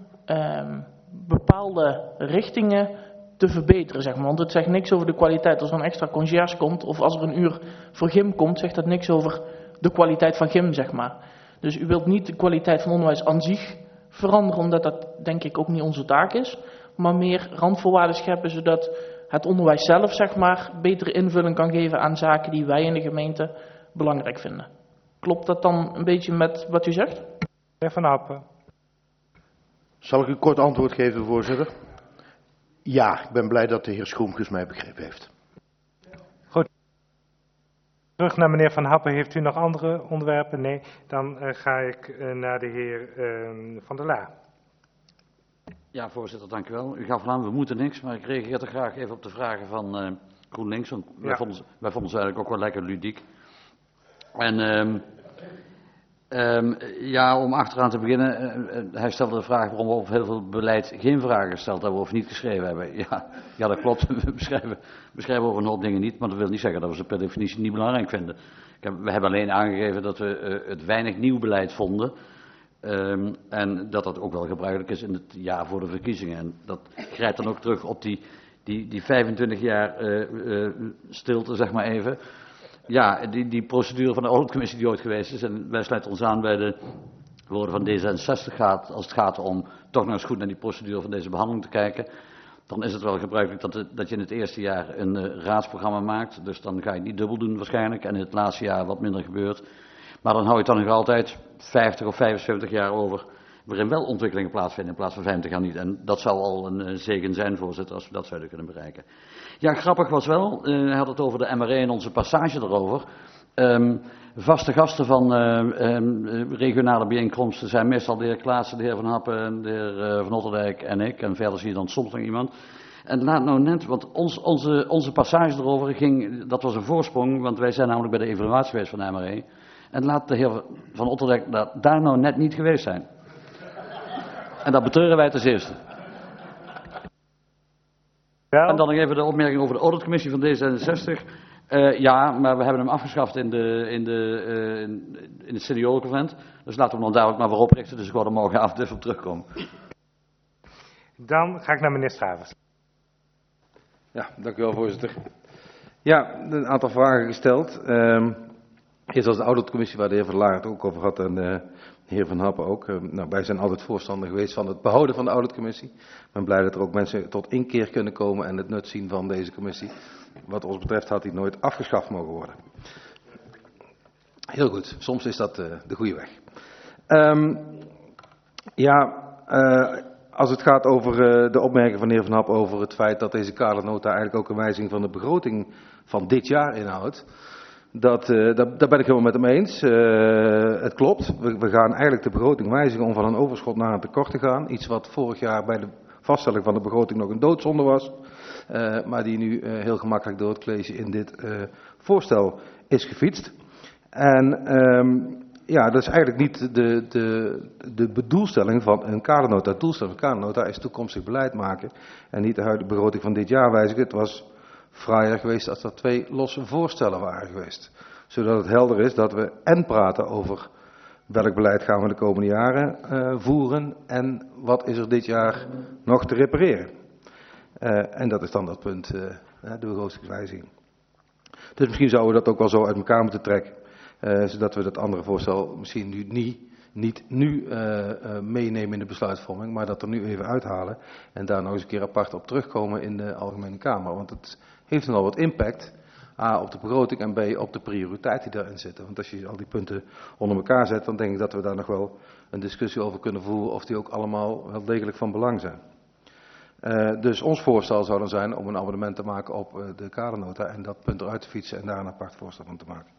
bepaalde richtingen te verbeteren, zeg maar. Want het zegt niks over de kwaliteit. Als er een extra conciërge komt of als er een uur voor gym komt, zegt dat niks over de kwaliteit van gym, zeg maar. Dus u wilt niet de kwaliteit van onderwijs aan zich veranderen, omdat dat denk ik ook niet onze taak is, maar meer randvoorwaarden scheppen, zodat het onderwijs zelf, zeg maar, betere invulling kan geven aan zaken die wij in de gemeente belangrijk vinden. Klopt dat dan een beetje met wat u zegt? Meneer Van Happen. Zal ik een kort antwoord geven, voorzitter? Ja, ik ben blij dat de heer Schoemkes mij begrepen heeft. Goed. Terug naar meneer Van Happen. Heeft u nog andere onderwerpen? Nee. Dan ga ik naar de heer Van der Laar. Ja, voorzitter, dank u wel. U gaf aan, we moeten niks, maar ik reageer toch graag even op de vragen van GroenLinks. Want wij vonden ze eigenlijk ook wel lekker ludiek. En ja, om achteraan te beginnen, hij stelde de vraag waarom we op heel veel beleid geen vragen gesteld hebben of niet geschreven hebben. Ja, dat klopt. We beschrijven over een hoop dingen niet, maar dat wil niet zeggen dat we ze per definitie niet belangrijk vinden. We hebben alleen aangegeven dat we het weinig nieuw beleid vonden. En dat dat ook wel gebruikelijk is in het jaar voor de verkiezingen. En dat grijpt dan ook terug op die 25 jaar stilte, zeg maar even. Ja, die procedure van de auditcommissie die ooit geweest is, en wij sluiten ons aan bij de woorden van D66 als het gaat om toch nog eens goed naar die procedure van deze behandeling te kijken. Dan is het wel gebruikelijk dat je in het eerste jaar een raadsprogramma maakt. Dus dan ga je het niet dubbel doen waarschijnlijk en in het laatste jaar wat minder gebeurt. Maar dan hou je het dan nog altijd 50 of 75 jaar over waarin wel ontwikkelingen plaatsvinden in plaats van 50 jaar niet. En dat zou al een zegen zijn, voorzitter, als we dat zouden kunnen bereiken. Ja, grappig was wel, hij had het over de MRE en onze passage erover. Vaste gasten van regionale bijeenkomsten zijn meestal de heer Klaassen, de heer Van Happen, de heer Van Otterdijk en ik. En verder zie je dan soms nog iemand. En laat nou net, want onze passage erover ging, dat was een voorsprong, want wij zijn namelijk bij de evaluatie geweest van de MRE. En laat de heer Van Otterdijk daar nou net niet geweest zijn. En dat betreuren wij ten zeerste. Ja. En dan nog even de opmerking over de auditcommissie van D66. Ja, maar we hebben hem afgeschaft in het seniorenconvent. Dus laten we hem dan duidelijk maar weer oprichten. Dus ik word er morgenavond even op terugkomen. Dan ga ik naar meneer Schavers. Ja, dank u wel, voorzitter. Ja, een aantal vragen gesteld. Eerst als de auditcommissie waar de heer Van Laar het ook over had en de heer Van Happen ook. Nou, wij zijn altijd voorstander geweest van het behouden van de auditcommissie. Ik ben blij dat er ook mensen tot inkeer kunnen komen en het nut zien van deze commissie. Wat ons betreft had die nooit afgeschaft mogen worden. Heel goed, soms is dat de goede weg. Als het gaat over de opmerking van de heer Van Happen over het feit dat deze kadernota eigenlijk ook een wijziging van de begroting van dit jaar inhoudt. Daar ben ik helemaal met hem eens. Het klopt. We gaan eigenlijk de begroting wijzigen om van een overschot naar een tekort te gaan. Iets wat vorig jaar bij de vaststelling van de begroting nog een doodzonde was. Maar die nu heel gemakkelijk door het college in dit voorstel is gefietst. En dat is eigenlijk niet de bedoelstelling van een kadernota. De doelstelling van een kadernota is toekomstig beleid maken. En niet de huidige begroting van dit jaar wijzigen. Het was fraaier geweest als er 2 losse voorstellen waren geweest. Zodat het helder is dat we en praten over welk beleid gaan we de komende jaren voeren en wat is er dit jaar nog te repareren. En dat is dan dat punt, de begrotingswijziging. Dus misschien zouden we dat ook wel zo uit elkaar moeten trekken. Zodat we dat andere voorstel misschien niet nu meenemen in de besluitvorming, maar dat er nu even uithalen en daar nog eens een keer apart op terugkomen in de Algemene Kamer. Want het heeft nogal wat impact, A, op de begroting en B, op de prioriteit die daarin zitten. Want als je al die punten onder elkaar zet, dan denk ik dat we daar nog wel een discussie over kunnen voeren of die ook allemaal wel degelijk van belang zijn. Dus ons voorstel zou dan zijn om een abonnement te maken op de kadernota en dat punt eruit te fietsen en daar een apart voorstel van te maken.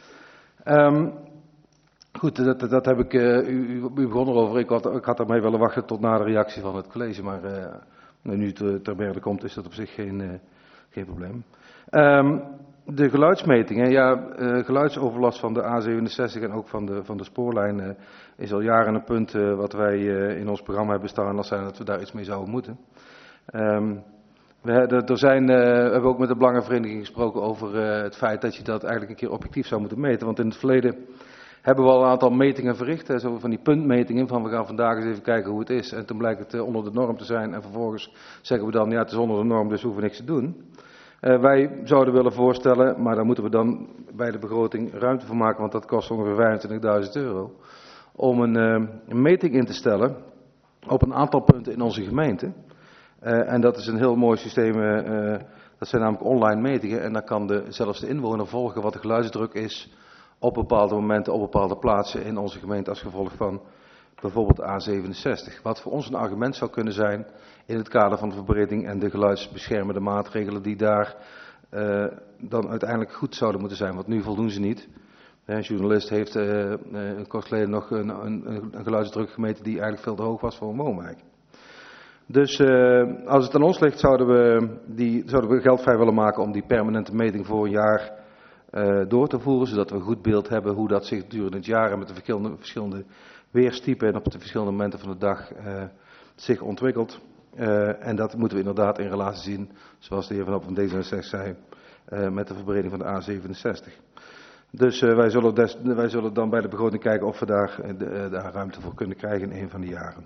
Goed, dat heb ik, u begon erover, ik had ermee willen wachten tot na de reactie van het college, maar nu het ter berde komt is dat op zich geen probleem. De geluidsmetingen, geluidsoverlast van de A67 en ook van de spoorlijn is al jaren een punt wat wij in ons programma hebben staan als zijn dat we daar iets mee zouden moeten. We hebben ook met de Belangenvereniging gesproken over het feit dat je dat eigenlijk een keer objectief zou moeten meten, want in het verleden hebben we al een aantal metingen verricht, zo van die puntmetingen, van we gaan vandaag eens even kijken hoe het is. En toen blijkt het onder de norm te zijn en vervolgens zeggen we dan, ja het is onder de norm, dus we hoeven niks te doen. Wij zouden willen voorstellen, maar daar moeten we dan bij de begroting ruimte voor maken, want dat kost ongeveer €25.000, om een meting in te stellen op een aantal punten in onze gemeente. En dat is een heel mooi systeem, dat zijn namelijk online metingen en dan kan zelfs de inwoner volgen wat de geluidsdruk is op bepaalde momenten, op bepaalde plaatsen in onze gemeente als gevolg van bijvoorbeeld A67. Wat voor ons een argument zou kunnen zijn in het kader van de verbreding en de geluidsbeschermende maatregelen die daar dan uiteindelijk goed zouden moeten zijn, want nu voldoen ze niet. Een journalist heeft kort geleden nog een geluidsdruk gemeten die eigenlijk veel te hoog was voor een woonwijk. Dus als het aan ons ligt zouden we geld vrij willen maken om die permanente meting voor een jaar door te voeren, zodat we een goed beeld hebben hoe dat zich gedurende het jaar en met de verschillende weerstypen en op de verschillende momenten van de dag zich ontwikkelt. En dat moeten we inderdaad in relatie zien, zoals de heer Van Op van D66 zei, met de verbreding van de A67. Dus wij zullen dan bij de begroting kijken of we daar ruimte voor kunnen krijgen in een van die jaren.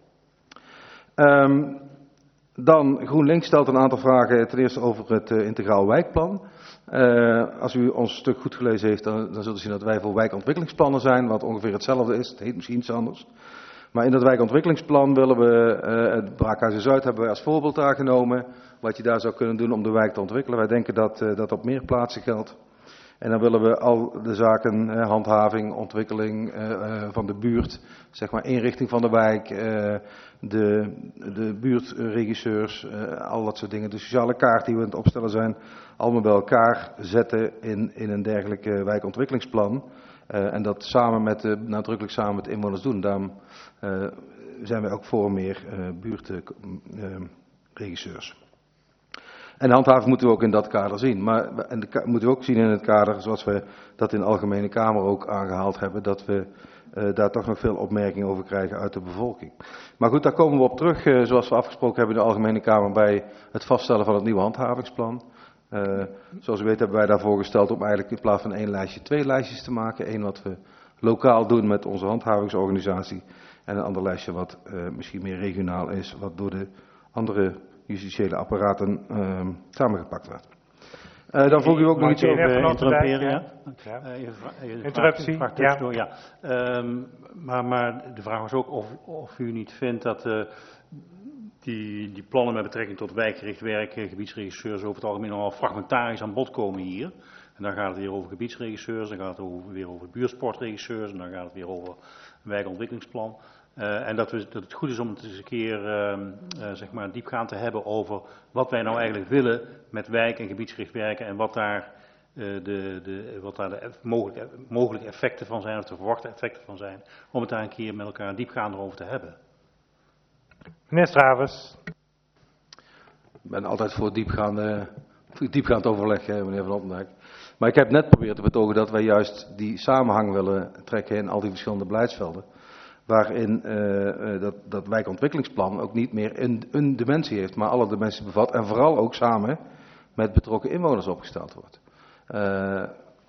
Dan GroenLinks stelt een aantal vragen, ten eerste over het integraal wijkplan. Als u ons stuk goed gelezen heeft, dan zult u zien dat wij voor wijkontwikkelingsplannen zijn, wat ongeveer hetzelfde is. Het heet misschien iets anders. Maar in dat wijkontwikkelingsplan willen we, het Braakhuizen Zuid hebben wij als voorbeeld aangenomen, wat je daar zou kunnen doen om de wijk te ontwikkelen. Wij denken dat dat op meer plaatsen geldt. En dan willen we al de zaken, handhaving, ontwikkeling van de buurt, zeg maar inrichting van de wijk, de buurtregisseurs, al dat soort dingen. De sociale kaart die we aan het opstellen zijn, allemaal bij elkaar zetten in een dergelijk wijkontwikkelingsplan. En dat nadrukkelijk samen met de inwoners doen. Daarom zijn wij ook voor meer buurtregisseurs. En de handhaving moeten we ook in dat kader zien. En moeten we ook zien in het kader, zoals we dat in de Algemene Kamer ook aangehaald hebben, dat we daar toch nog veel opmerkingen over krijgen uit de bevolking. Maar goed, daar komen we op terug, zoals we afgesproken hebben in de Algemene Kamer bij het vaststellen van het nieuwe handhavingsplan. Zoals u weet hebben wij daarvoor gesteld om eigenlijk in plaats van 1 lijstje 2 lijstjes te maken. Eén wat we lokaal doen met onze handhavingsorganisatie en een ander lijstje wat misschien meer regionaal is, wat door de andere justitiële apparaten samengepakt werd. Dan vroeg u ook nog iets over interrumperen. Interruptie, ja. Maar de vraag was ook of u niet vindt dat die plannen met betrekking tot wijkgericht werk, gebiedsregisseurs over het algemeen nogal fragmentarisch aan bod komen hier. En dan gaat het weer over gebiedsregisseurs, dan gaat het weer over buurtsportregisseurs en dan gaat het weer over een wijkontwikkelingsplan. En dat het goed is om het eens een keer zeg maar diepgaand te hebben over wat wij nou eigenlijk willen met wijk- en gebiedsgericht werken en wat daar de mogelijke effecten van zijn of de verwachte effecten van zijn. Om het daar een keer met elkaar diepgaand over te hebben. Meneer Stravers. Ik ben altijd voor diepgaand overleg, meneer Van Opdijk. Maar ik heb net proberen te betogen dat wij juist die samenhang willen trekken in al die verschillende beleidsvelden. Waarin dat wijkontwikkelingsplan ook niet meer een dimensie heeft, maar alle dimensies bevat. En vooral ook samen met betrokken inwoners opgesteld wordt.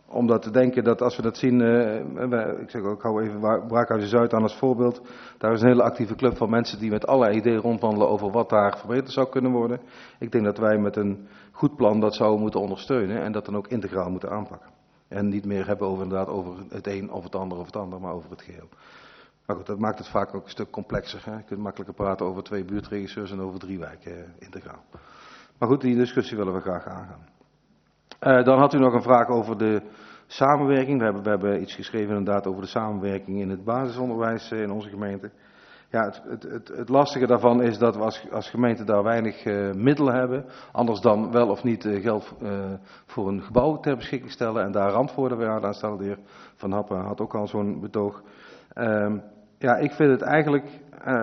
Omdat te denken dat als we dat zien, ik zeg ook, ik hou even Braakhuizen Zuid aan als voorbeeld. Daar is een hele actieve club van mensen die met allerlei ideeën rondwandelen over wat daar verbeterd zou kunnen worden. Ik denk dat wij met een goed plan dat zouden moeten ondersteunen en dat dan ook integraal moeten aanpakken. En niet meer hebben over het een of het ander, maar over het geheel. Maar goed, dat maakt het vaak ook een stuk complexer. Hè? Je kunt makkelijker praten over 2 buurtregisseurs en over 3 wijken integraal. Maar goed, die discussie willen we graag aangaan. Dan had u nog een vraag over de samenwerking. We hebben iets geschreven inderdaad over de samenwerking in het basisonderwijs in onze gemeente. Ja, het lastige daarvan is dat we als gemeente daar weinig middelen hebben. Anders dan wel of niet geld voor een gebouw ter beschikking stellen en daar randvoorwaarden weer aan stellen. De heer Van Happen had ook al zo'n betoog. Ja, ik vind het eigenlijk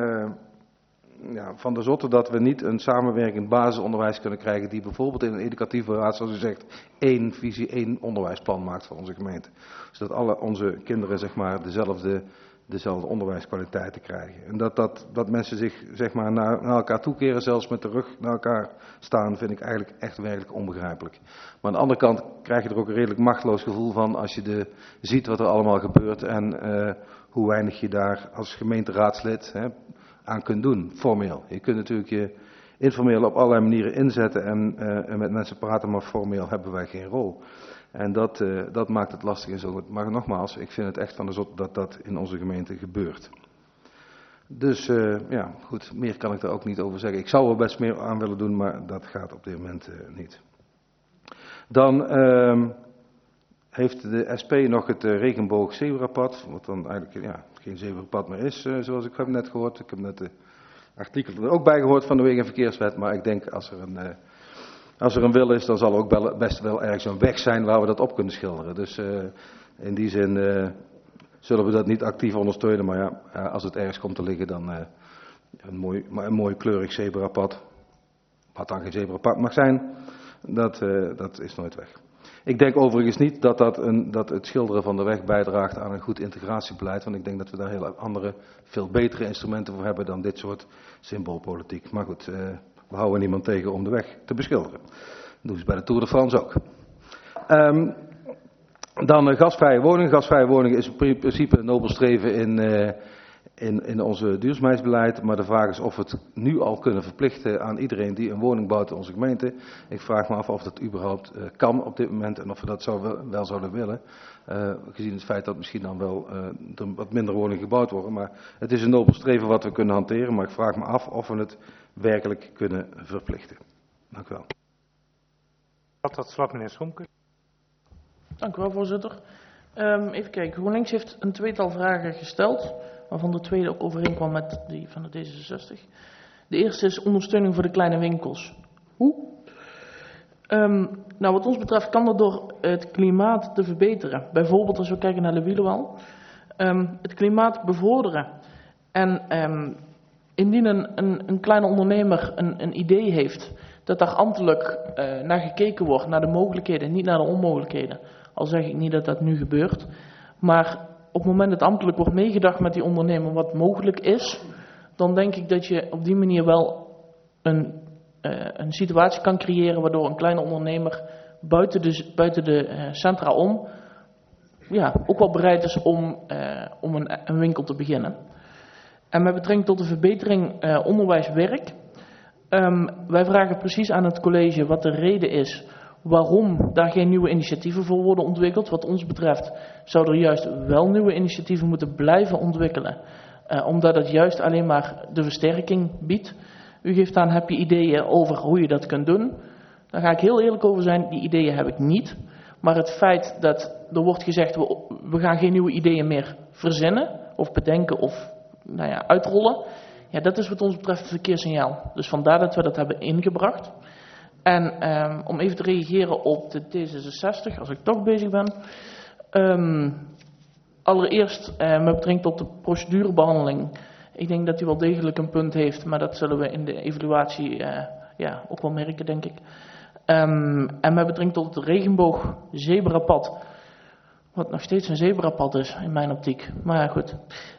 van de zotte dat we niet een samenwerkend basisonderwijs kunnen krijgen die bijvoorbeeld in een educatieve raad, zoals u zegt, 1 visie, 1 onderwijsplan maakt voor onze gemeente. Zodat alle onze kinderen zeg maar dezelfde onderwijskwaliteiten krijgen. En dat mensen zich zeg maar naar elkaar toekeren, zelfs met de rug naar elkaar staan, vind ik eigenlijk echt werkelijk onbegrijpelijk. Maar aan de andere kant krijg je er ook een redelijk machteloos gevoel van als je ziet wat er allemaal gebeurt en hoe weinig je daar als gemeenteraadslid aan kunt doen, formeel. Je kunt natuurlijk je informeel op allerlei manieren inzetten en met mensen praten, maar formeel hebben wij geen rol. En dat maakt het lastig en zo. Maar nogmaals, ik vind het echt van de zot dat dat in onze gemeente gebeurt. Dus ja, goed, meer kan ik daar ook niet over zeggen. Ik zou er best meer aan willen doen, maar dat gaat op dit moment niet. Dan heeft de SP nog het regenboog zebrapad, wat dan eigenlijk geen zebrapad meer is, zoals ik heb net gehoord. Ik heb net de artikelen er ook bij gehoord van de Wegen- en Verkeerswet, maar ik denk als er een wil is, dan zal er ook best wel ergens een weg zijn waar we dat op kunnen schilderen. Dus in die zin zullen we dat niet actief ondersteunen, maar ja, als het ergens komt te liggen, dan een mooi kleurig zebrapad, wat dan geen zebrapad mag zijn, dat is nooit weg. Ik denk overigens niet dat het schilderen van de weg bijdraagt aan een goed integratiebeleid, want ik denk dat we daar heel andere, veel betere instrumenten voor hebben dan dit soort symboolpolitiek. Maar goed, we houden niemand tegen om de weg te beschilderen. Dat doen ze bij de Tour de France ook. Dan gasvrije woningen. Gasvrije woningen is in principe een nobel streven in onze duurzaamheidsbeleid. Maar de vraag is of we het nu al kunnen verplichten aan iedereen die een woning bouwt in onze gemeente. Ik vraag me af of dat überhaupt kan op dit moment en of we dat wel zouden willen. Gezien het feit dat misschien dan wel er wat minder woningen gebouwd worden. Maar het is een nobel streven wat we kunnen hanteren. Maar ik vraag me af of we het werkelijk kunnen verplichten. Dank u wel. Tot slot, meneer Schomke. Dank u wel, voorzitter. Even kijken. GroenLinks heeft een tweetal vragen gesteld, waarvan de tweede ook overeenkwam met die van de D66. De eerste is ondersteuning voor de kleine winkels. Hoe? Nou, wat ons betreft kan dat door het klimaat te verbeteren. Bijvoorbeeld als we kijken naar de Wielenwal. Het klimaat bevorderen. En indien een kleine ondernemer een idee heeft, dat daar ambtelijk naar gekeken wordt, naar de mogelijkheden, niet naar de onmogelijkheden. Al zeg ik niet dat dat nu gebeurt. Maar op het moment dat ambtelijk wordt meegedacht met die ondernemer wat mogelijk is, dan denk ik dat je op die manier wel een situatie kan creëren waardoor een kleine ondernemer buiten de centra om ook wel bereid is om een winkel te beginnen. En met betrekking tot de verbetering onderwijswerk. Wij vragen precies aan het college wat de reden is waarom daar geen nieuwe initiatieven voor worden ontwikkeld. Wat ons betreft zouden er juist wel nieuwe initiatieven moeten blijven ontwikkelen. Omdat het juist alleen maar de versterking biedt. U geeft aan, heb je ideeën over hoe je dat kunt doen? Daar ga ik heel eerlijk over zijn, die ideeën heb ik niet. Maar het feit dat er wordt gezegd, we gaan geen nieuwe ideeën meer verzinnen of bedenken of uitrollen. Ja, dat is wat ons betreft een verkeerssignaal. Dus vandaar dat we dat hebben ingebracht. En om even te reageren op de D66, als ik toch bezig ben. Allereerst met betrekking tot de procedurebehandeling. Ik denk dat u wel degelijk een punt heeft, maar dat zullen we in de evaluatie ook wel merken, denk ik. En met betrekking tot het regenboog-zebrapad, wat nog steeds een zebrapad is in mijn optiek. Maar goed.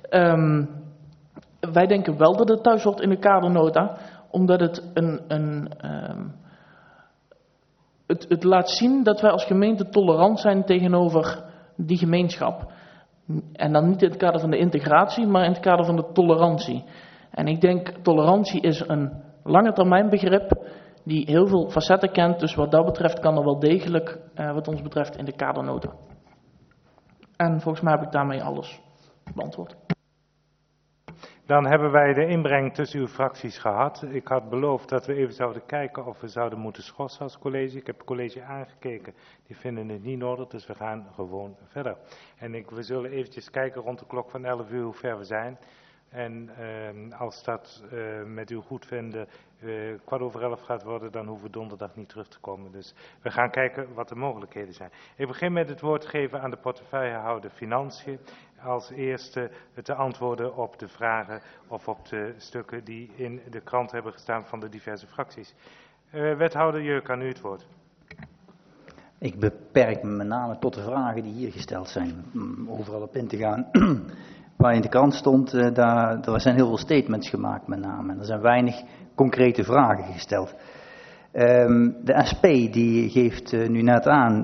Wij denken wel dat het thuis hoort in de kadernota, omdat het het laat zien dat wij als gemeente tolerant zijn tegenover die gemeenschap. En dan niet in het kader van de integratie, maar in het kader van de tolerantie. En ik denk, tolerantie is een lange termijn begrip die heel veel facetten kent. Dus wat dat betreft kan er wel degelijk, wat ons betreft, in de kadernota. En volgens mij heb ik daarmee alles beantwoord. Dan hebben wij de inbreng tussen uw fracties gehad. Ik had beloofd dat we even zouden kijken of we zouden moeten schorsen als college. Ik heb het college aangekeken, die vinden het niet nodig, dus we gaan gewoon verder. En we zullen eventjes kijken rond de klok van 11 uur hoe ver we zijn. En als dat met u goed vinden 11:15 gaat worden, dan hoeven we donderdag niet terug te komen. Dus we gaan kijken wat de mogelijkheden zijn. Ik begin met het woord geven aan de portefeuillehouder Financiën. Als eerste te antwoorden op de vragen of op de stukken die in de krant hebben gestaan van de diverse fracties. Wethouder Jeuk, aan u het woord. Ik beperk me met name tot de vragen die hier gesteld zijn, overal op in te gaan. Waar in de krant stond, er zijn heel veel statements gemaakt met name. En er zijn weinig concrete vragen gesteld. De SP die geeft nu net aan,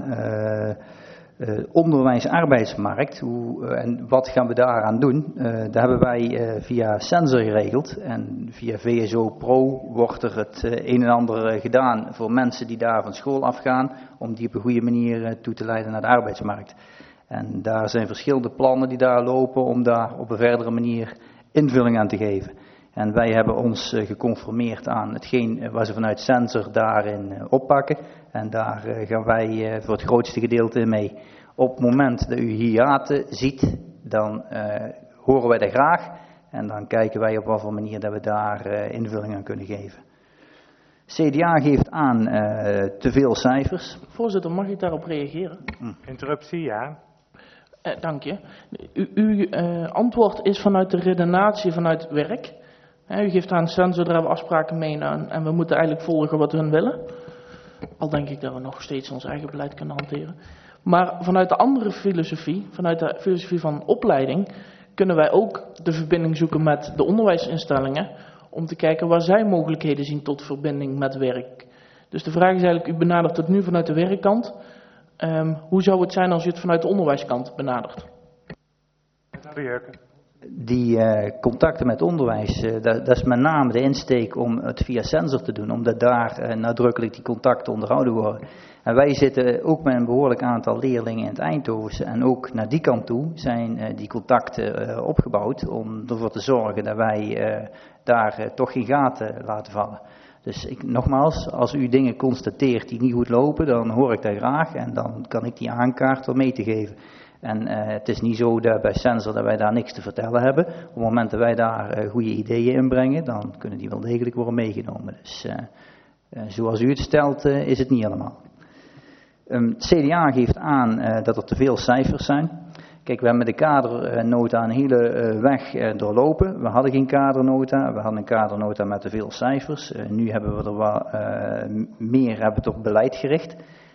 onderwijs-arbeidsmarkt, en wat gaan we daaraan doen? Daar hebben wij via Sensor geregeld. En via VSO Pro wordt er het een en ander gedaan voor mensen die daar van school afgaan, om die op een goede manier toe te leiden naar de arbeidsmarkt. En daar zijn verschillende plannen die daar lopen om daar op een verdere manier invulling aan te geven. En wij hebben ons geconformeerd aan hetgeen waar ze vanuit Sensor daarin oppakken. En daar gaan wij voor het grootste gedeelte mee. Op het moment dat u hiaten ziet, dan horen wij dat graag. En dan kijken wij op wat voor manier dat we daar invulling aan kunnen geven. CDA geeft aan te veel cijfers. Voorzitter, mag ik daarop reageren? Interruptie, ja. Dank je. Uw antwoord is vanuit de redenatie vanuit werk. U geeft aan Sensor, daar hebben we afspraken mee en we moeten eigenlijk volgen wat hun willen. Al denk ik dat we nog steeds ons eigen beleid kunnen hanteren. Maar vanuit de andere filosofie, vanuit de filosofie van opleiding, kunnen wij ook de verbinding zoeken met de onderwijsinstellingen om te kijken waar zij mogelijkheden zien tot verbinding met werk. Dus de vraag is eigenlijk, u benadert het nu vanuit de werkkant. Hoe zou het zijn als u het vanuit de onderwijskant benadert? Die contacten met onderwijs, dat is met name de insteek om het via Sensor te doen, omdat daar nadrukkelijk die contacten onderhouden worden. En wij zitten ook met een behoorlijk aantal leerlingen in het Eindhovense en ook naar die kant toe zijn die contacten opgebouwd om ervoor te zorgen dat wij daar toch geen gaten laten vallen. Dus nogmaals, als u dingen constateert die niet goed lopen, dan hoor ik dat graag en dan kan ik die aankaarten om mee te geven. En het is niet zo dat bij Sensor dat wij daar niks te vertellen hebben. Op het moment dat wij daar goede ideeën inbrengen, dan kunnen die wel degelijk worden meegenomen. Dus zoals u het stelt, is het niet helemaal. Het CDA geeft aan dat er te veel cijfers zijn. Kijk, we hebben met de kadernota een hele weg doorlopen. We hadden geen kadernota, we hadden een kadernota met te veel cijfers. Nu hebben we er wel meer hebben het op beleid gericht.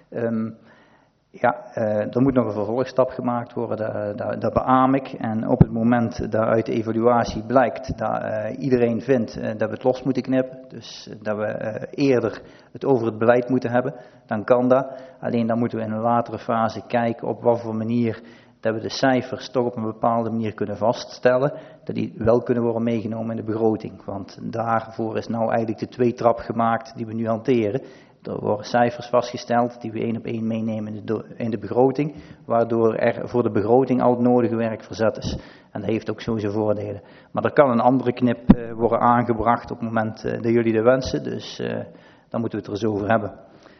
Er moet nog een vervolgstap gemaakt worden, dat beaam ik. En op het moment dat uit de evaluatie blijkt dat iedereen vindt dat we het los moeten knippen, dus dat we eerder het over het beleid moeten hebben, dan kan dat. Alleen dan moeten we in een latere fase kijken op wat voor manier dat we de cijfers toch op een bepaalde manier kunnen vaststellen, dat die wel kunnen worden meegenomen in de begroting. Want daarvoor is nou eigenlijk de tweetrap gemaakt die we nu hanteren. Er worden cijfers vastgesteld die we 1 op 1 meenemen in de begroting, waardoor er voor de begroting al het nodige werk verzet is. En dat heeft ook zo zijn voordelen. Maar er kan een andere knip worden aangebracht op het moment dat jullie dat wensen, dus dan moeten we het er eens over hebben.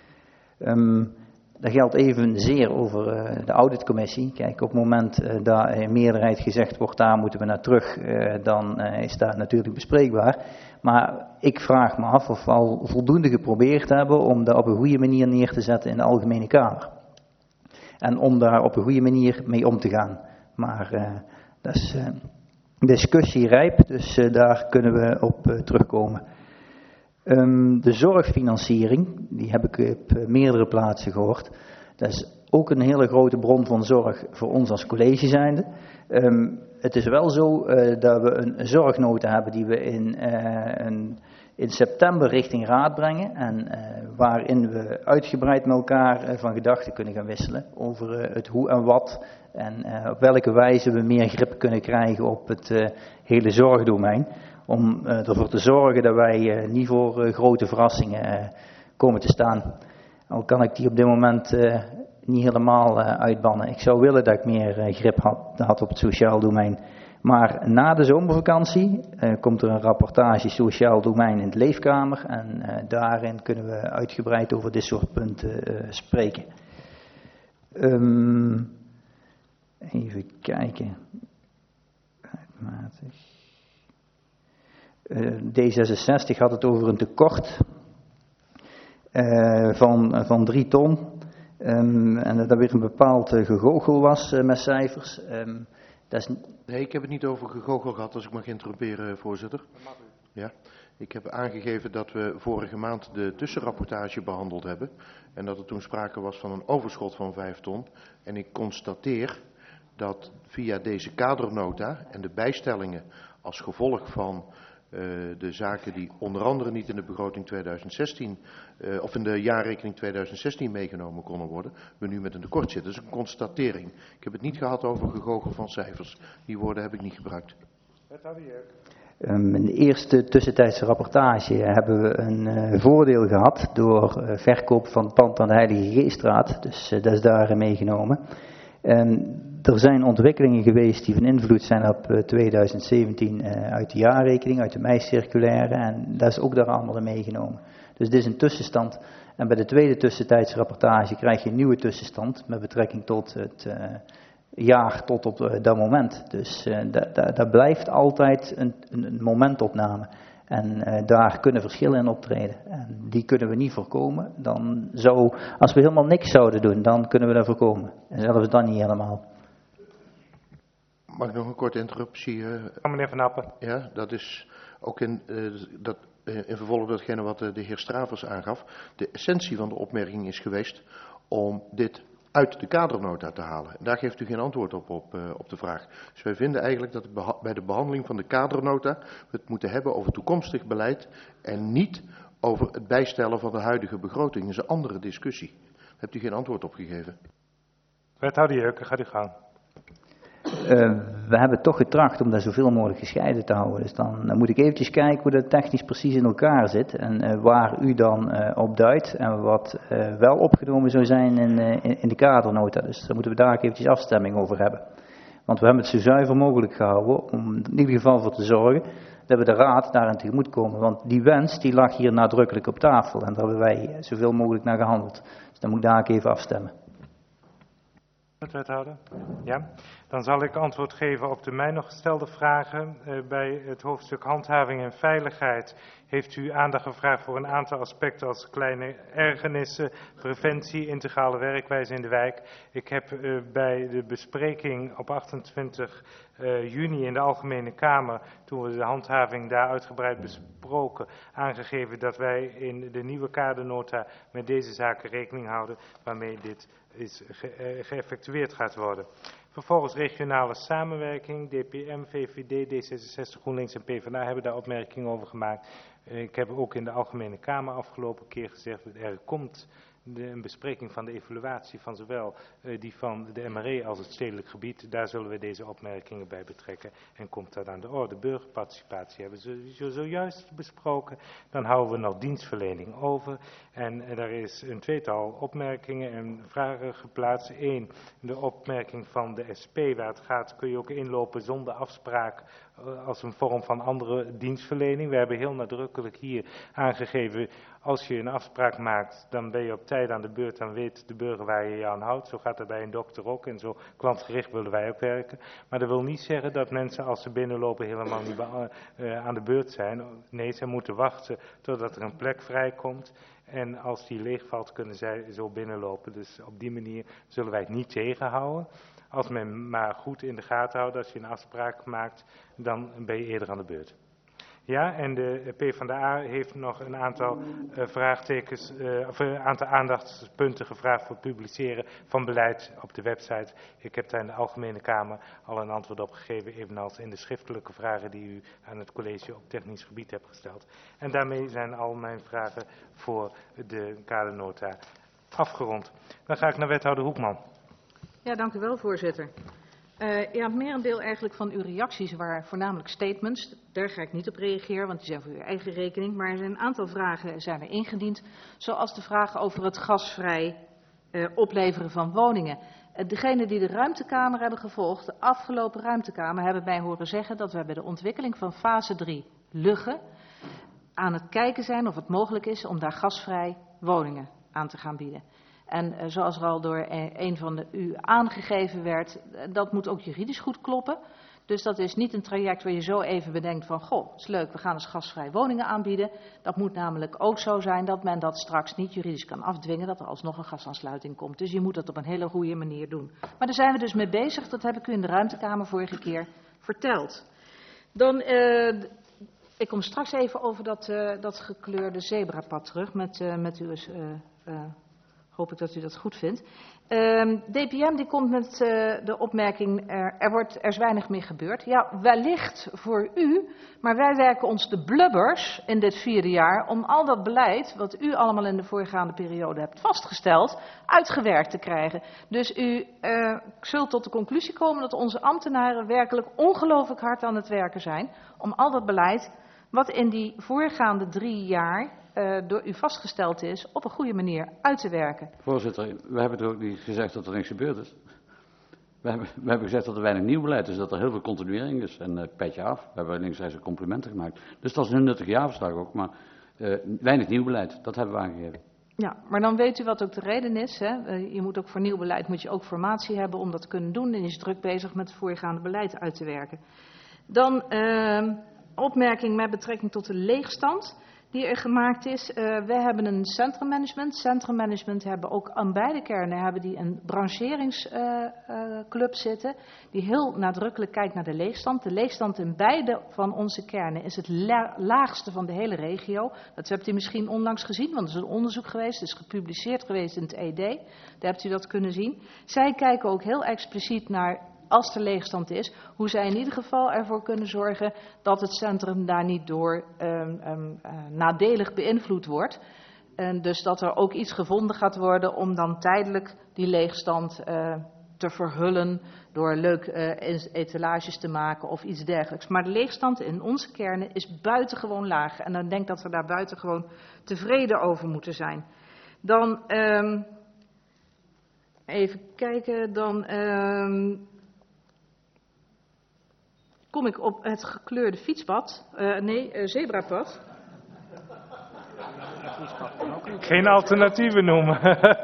Dat geldt evenzeer over de auditcommissie. Kijk, op het moment dat een meerderheid gezegd wordt, daar moeten we naar terug, dan is dat natuurlijk bespreekbaar. Maar ik vraag me af of we al voldoende geprobeerd hebben om dat op een goede manier neer te zetten in de Algemene Kamer. En om daar op een goede manier mee om te gaan. Maar dat is discussierijp, dus daar kunnen we op terugkomen. De zorgfinanciering, die heb ik op meerdere plaatsen gehoord. Dat is ook een hele grote bron van zorg voor ons als college zijnde. Het is wel zo dat we een zorgnota hebben die we in september richting raad brengen. En waarin we uitgebreid met elkaar van gedachten kunnen gaan wisselen over het hoe en wat. En op welke wijze we meer grip kunnen krijgen op het hele zorgdomein. Om ervoor te zorgen dat wij niet voor grote verrassingen komen te staan. Al kan ik die op dit moment niet helemaal uitbannen. Ik zou willen dat ik meer grip had op het sociaal domein. Maar na de zomervakantie komt er een rapportage sociaal domein in de Leefkamer. En daarin kunnen we uitgebreid over dit soort punten spreken. Even kijken. D66 had het over een tekort van 3 ton. En dat er weer een bepaald gegoochel was met cijfers. Nee, ik heb het niet over gegoochel gehad, als ik mag interrumperen, voorzitter. Ja, ik heb aangegeven dat we vorige maand de tussenrapportage behandeld hebben. En dat er toen sprake was van een overschot van 5 ton. En ik constateer dat via deze kadernota en de bijstellingen als gevolg van de zaken die onder andere niet in de begroting 2016 of in de jaarrekening 2016 meegenomen konden worden, we nu met een tekort zitten. Dat is een constatering. Ik heb het niet gehad over gegoochel van cijfers. Die woorden heb ik niet gebruikt. In de eerste tussentijdse rapportage hebben we een voordeel gehad door verkoop van het pand aan de Heilige Geeststraat. Dus dat is daar meegenomen. Er zijn ontwikkelingen geweest die van invloed zijn op 2017 uit de jaarrekening, uit de mei-circulaire. En dat is ook daar allemaal meegenomen. Dus dit is een tussenstand. En bij de tweede tussentijdse rapportage krijg je een nieuwe tussenstand met betrekking tot het jaar tot op dat moment. Dus dat blijft altijd een momentopname. En daar kunnen verschillen in optreden. En die kunnen we niet voorkomen. Als we helemaal niks zouden doen, dan kunnen we dat voorkomen. En zelfs dan niet helemaal. Mag ik nog een korte interruptie? Meneer Van Appen. Ja, dat is ook in vervolg op datgene wat de heer Stravers aangaf. De essentie van de opmerking is geweest om dit uit de kadernota te halen. Daar geeft u geen antwoord op de vraag. Dus wij vinden eigenlijk dat bij de behandeling van de kadernota we het moeten hebben over toekomstig beleid en niet over het bijstellen van de huidige begroting. Dat is een andere discussie. Daar hebt u geen antwoord op gegeven. Wethouder Jeuken, gaat u gang. We hebben toch getracht om dat zoveel mogelijk gescheiden te houden. Dus dan moet ik eventjes kijken hoe dat technisch precies in elkaar zit. En waar u dan op duidt en wat wel opgenomen zou zijn in de kadernota. Dus daar moeten we daar eventjes afstemming over hebben. Want we hebben het zo zuiver mogelijk gehouden om in ieder geval voor te zorgen dat we de raad daarin tegemoet komen. Want die wens die lag hier nadrukkelijk op tafel. En daar hebben wij zoveel mogelijk naar gehandeld. Dus dan moet ik daar even afstemmen. Wethouder? Ja. Dan zal ik antwoord geven op de mij nog gestelde vragen. Bij het hoofdstuk handhaving en veiligheid heeft u aandacht gevraagd voor een aantal aspecten als kleine ergernissen, preventie, integrale werkwijze in de wijk. Ik heb bij de bespreking op 28 juni in de Algemene Kamer, toen we de handhaving daar uitgebreid besproken, aangegeven dat wij in de nieuwe kadernota met deze zaken rekening houden, waarmee dit geëffectueerd gaat worden. Vervolgens regionale samenwerking, DPM, VVD, D66, GroenLinks en PvdA hebben daar opmerkingen over gemaakt. Ik heb ook in de Algemene Kamer afgelopen keer gezegd dat er komt een bespreking van de evaluatie van zowel die van de MRE als het stedelijk gebied. Daar zullen we deze opmerkingen bij betrekken en komt dat aan de orde. Burgerparticipatie hebben we zojuist besproken. Dan houden we nog dienstverlening over en er is een tweetal opmerkingen en vragen geplaatst. Eén, de opmerking van de SP waar het gaat, kun je ook inlopen zonder afspraak als een vorm van andere dienstverlening. We hebben heel nadrukkelijk hier aangegeven, als je een afspraak maakt, dan ben je op tijd aan de beurt, dan weet de burger waar je je aan houdt. Zo gaat dat bij een dokter ook en zo klantgericht willen wij ook werken. Maar dat wil niet zeggen dat mensen als ze binnenlopen helemaal niet aan de beurt zijn. Nee, ze moeten wachten totdat er een plek vrijkomt. En als die leegvalt, kunnen zij zo binnenlopen. Dus op die manier zullen wij het niet tegenhouden. Als men maar goed in de gaten houdt, als je een afspraak maakt, dan ben je eerder aan de beurt. Ja, en de PvdA heeft nog een aantal vraagtekens, of een aantal aandachtspunten gevraagd voor het publiceren van beleid op de website. Ik heb daar in de Algemene Kamer al een antwoord op gegeven, evenals in de schriftelijke vragen die u aan het college op technisch gebied hebt gesteld. En daarmee zijn al mijn vragen voor de kadernota afgerond. Dan ga ik naar wethouder Hoekman. Ja, dank u wel, voorzitter. Het merendeel eigenlijk van uw reacties waren voornamelijk statements. Daar ga ik niet op reageren, want die zijn voor uw eigen rekening. Maar er zijn een aantal vragen zijn er ingediend, zoals de vraag over het gasvrij opleveren van woningen. Degenen die de ruimtekamer hebben gevolgd, de afgelopen ruimtekamer, hebben mij horen zeggen dat we bij de ontwikkeling van fase 3 Lugge aan het kijken zijn of het mogelijk is om daar gasvrij woningen aan te gaan bieden. En zoals er al door een van u aangegeven werd, dat moet ook juridisch goed kloppen. Dus dat is niet een traject waar je zo even bedenkt van, goh, het is leuk, we gaan eens gasvrij woningen aanbieden. Dat moet namelijk ook zo zijn dat men dat straks niet juridisch kan afdwingen, dat er alsnog een gasaansluiting komt. Dus je moet dat op een hele goede manier doen. Maar daar zijn we dus mee bezig, dat heb ik u in de ruimtekamer vorige keer verteld. Dan, ik kom straks even over dat gekleurde zebrapad terug met uw... hoop ik dat u dat goed vindt. DPM die komt met de opmerking, er is weinig meer gebeurd. Ja, wellicht voor u, maar wij werken ons de blubbers in dit 4e jaar om al dat beleid, wat u allemaal in de voorgaande periode hebt vastgesteld, uitgewerkt te krijgen. Dus u zult tot de conclusie komen dat onze ambtenaren werkelijk ongelooflijk hard aan het werken zijn om al dat beleid, wat in die voorgaande 3 jaar door u vastgesteld is, op een goede manier uit te werken. Voorzitter, we hebben toch ook niet gezegd dat er niks gebeurd is. We hebben gezegd dat er weinig nieuw beleid is, dat er heel veel continuering is en petje af. We hebben links-rechts complimenten gemaakt. Dus dat is een nuttig jaarverslag ook, maar weinig nieuw beleid, dat hebben we aangegeven. Ja, maar dan weet u wat ook de reden is. Hè? Je moet ook voor nieuw beleid moet je ook formatie hebben om dat te kunnen doen. En je is druk bezig met het voorgaande beleid uit te werken. Dan opmerking met betrekking tot de leegstand die er gemaakt is. We hebben een centrummanagement. Centrummanagement hebben ook aan beide kernen hebben die een brancheringsclub zitten. Die heel nadrukkelijk kijkt naar de leegstand. De leegstand in beide van onze kernen is het laagste van de hele regio. Dat hebt u misschien onlangs gezien, want er is een onderzoek geweest. Het is gepubliceerd geweest in het ED. Daar hebt u dat kunnen zien. Zij kijken ook heel expliciet naar, als er leegstand is, hoe zij in ieder geval ervoor kunnen zorgen dat het centrum daar niet door nadelig beïnvloed wordt. En dus dat er ook iets gevonden gaat worden om dan tijdelijk die leegstand te verhullen door leuk etalages te maken of iets dergelijks. Maar de leegstand in onze kernen is buitengewoon laag. En dan denk ik dat we daar buitengewoon tevreden over moeten zijn. Dan, even kijken, dan kom ik op het gekleurde fietspad, zebrapad. Geen alternatieven noemen.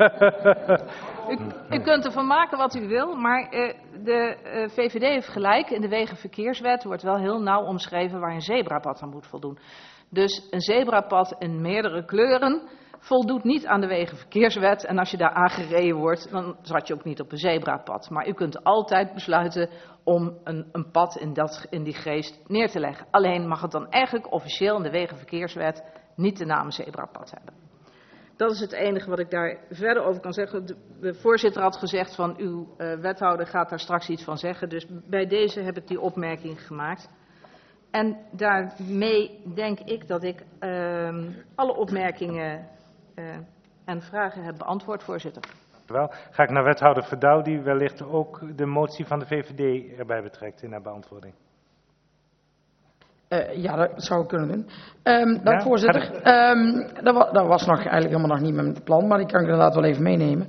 U kunt ervan maken wat u wil, maar de VVD heeft gelijk. In de Wegenverkeerswet wordt wel heel nauw omschreven waar een zebrapad aan moet voldoen. Dus een zebrapad in meerdere kleuren voldoet niet aan de Wegenverkeerswet. En als je daar aangereden wordt, dan zat je ook niet op een zebrapad. Maar u kunt altijd besluiten om een pad in die geest neer te leggen. Alleen mag het dan eigenlijk officieel in de Wegenverkeerswet niet de naam zebrapad hebben. Dat is het enige wat ik daar verder over kan zeggen. De voorzitter had gezegd van uw wethouder gaat daar straks iets van zeggen. Dus bij deze heb ik die opmerking gemaakt. En daarmee denk ik dat ik alle opmerkingen en vragen heb beantwoord, voorzitter. Wel, ga ik naar wethouder Verdouw, die wellicht ook de motie van de VVD erbij betrekt in haar beantwoording. Ja, dat zou ik kunnen doen. Dank, voorzitter. Dat was nog eigenlijk helemaal nog niet met het plan, maar die kan ik inderdaad wel even meenemen.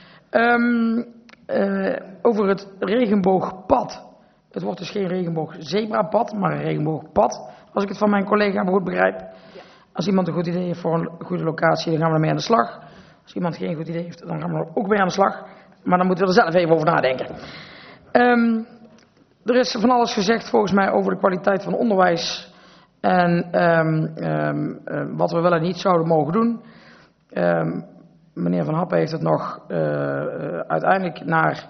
Over het regenboogpad. Het wordt dus geen regenboogzebrapad, maar een regenboogpad. Als ik het van mijn collega goed begrijp. Als iemand een goed idee heeft voor een goede locatie, dan gaan we ermee aan de slag. Als iemand geen goed idee heeft, dan gaan we er ook mee aan de slag. Maar dan moeten we er zelf even over nadenken. Er is van alles gezegd volgens mij over de kwaliteit van onderwijs. En wat we wel en niet zouden mogen doen. Meneer Van Happen heeft het nog uiteindelijk naar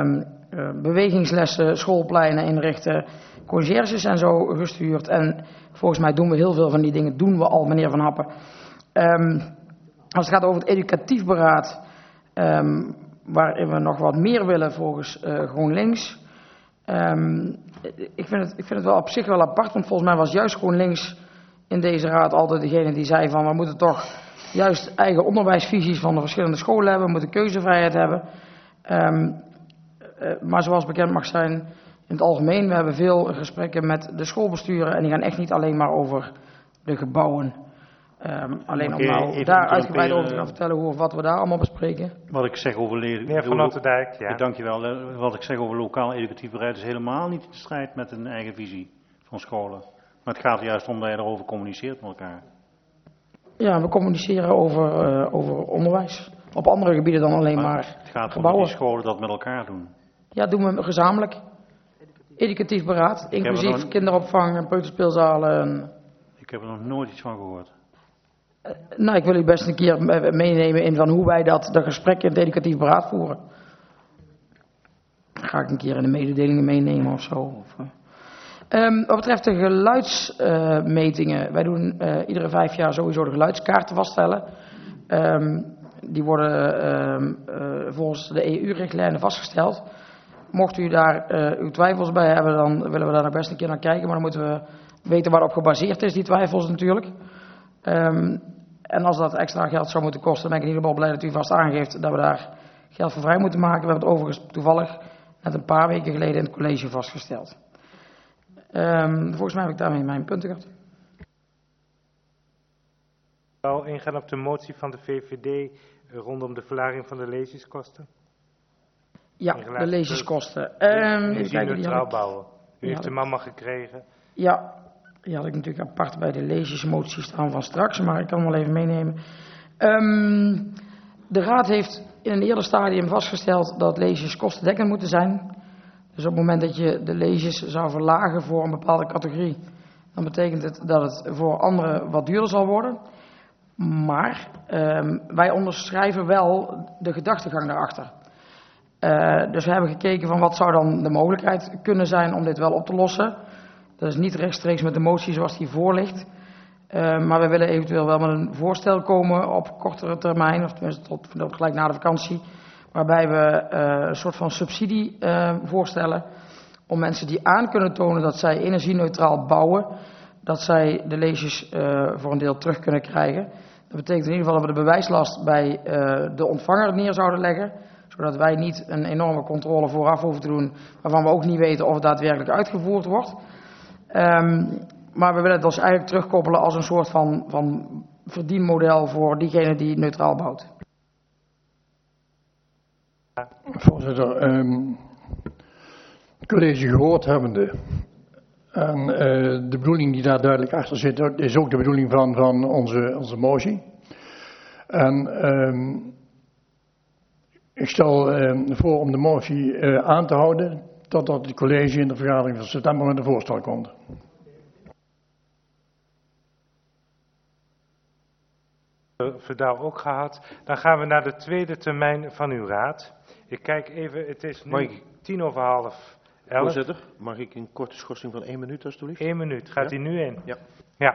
bewegingslessen, schoolpleinen inrichten, conciërges en zo gestuurd. En Volgens mij doen we heel veel van die dingen, doen we al, meneer Van Happen. Als het gaat over het educatief beraad, waarin we nog wat meer willen volgens GroenLinks. Ik vind het wel op zich wel apart, want volgens mij was juist GroenLinks in deze raad altijd degene die zei van we moeten toch juist eigen onderwijsvisies van de verschillende scholen hebben, we moeten keuzevrijheid hebben. Maar zoals bekend mag zijn in het algemeen, we hebben veel gesprekken met de schoolbesturen en die gaan echt niet alleen maar over de gebouwen. Alleen om nou daar uitgebreid over te gaan vertellen hoe of wat we daar allemaal bespreken. Wat ik zeg over Meneer Van Otterdijk, ja. Dankjewel. Wat ik zeg over lokaal educatief beleid is helemaal niet in strijd met een eigen visie van scholen. Maar het gaat er juist om dat je erover communiceert met elkaar. Ja, we communiceren over onderwijs. Op andere gebieden dan alleen maar het gaat gebouwen. om die scholen dat met elkaar doen. Ja, doen we gezamenlijk. Educatief beraad, inclusief kinderopvang en peuterspeelzalen. Ik heb er nog nooit iets van gehoord. Nou, ik wil u best een keer meenemen in van hoe wij dat gesprek in het educatief beraad voeren. Ga ik een keer in de mededelingen meenemen of zo. Wat betreft de geluidsmetingen, wij doen iedere 5 jaar sowieso de geluidskaarten vaststellen. Die worden volgens de EU-richtlijnen vastgesteld. Mocht u daar uw twijfels bij hebben, dan willen we daar nog best een keer naar kijken. Maar dan moeten we weten waarop gebaseerd is, die twijfels natuurlijk. En als dat extra geld zou moeten kosten, dan ben ik in ieder geval blij dat u vast aangeeft dat we daar geld voor vrij moeten maken. We hebben het overigens toevallig net een paar weken geleden in het college vastgesteld. Volgens mij heb ik daarmee mijn punten gehad. Ik zal ingaan op de motie van de VVD rondom de verlaging van de lezingskosten. Ja, de lezingskosten. Energie-neutraal bouwen. U heeft hem allemaal gekregen. Ja, die had ik natuurlijk apart bij de lezersmotie staan van straks, maar ik kan hem wel even meenemen. De Raad heeft in een eerder stadium vastgesteld dat lezers kostendekkend moeten zijn. Dus op het moment dat je de lezers zou verlagen voor een bepaalde categorie, dan betekent het dat het voor anderen wat duurder zal worden. Maar wij onderschrijven wel de gedachtegang daarachter. Dus we hebben gekeken van wat zou dan de mogelijkheid kunnen zijn om dit wel op te lossen. Dat is niet rechtstreeks met de motie zoals die voor ligt. Maar we willen eventueel wel met een voorstel komen op kortere termijn, of tenminste tot gelijk na de vakantie. Waarbij we een soort van subsidie voorstellen om mensen die aan kunnen tonen dat zij energie-neutraal bouwen, dat zij de lezers voor een deel terug kunnen krijgen. Dat betekent in ieder geval dat we de bewijslast bij de ontvanger neer zouden leggen, zodat wij niet een enorme controle vooraf hoeven te doen, waarvan we ook niet weten of het daadwerkelijk uitgevoerd wordt. Maar we willen het dus eigenlijk terugkoppelen als een soort van verdienmodel voor diegene die neutraal bouwt. Voorzitter, het college gehoord hebbende en de bedoeling die daar duidelijk achter zit, is ook de bedoeling van onze motie. En ik stel voor om de motie aan te houden totdat het college in de vergadering van september met een voorstel komt. Verdouw ook gehad. Dan gaan we naar de tweede termijn van uw raad. Ik kijk even, het is nu 11:10. Voorzitter, mag ik een korte schorsing van 1 minuut alstublieft? 1 minuut, gaat die nu in? Ja. Ja.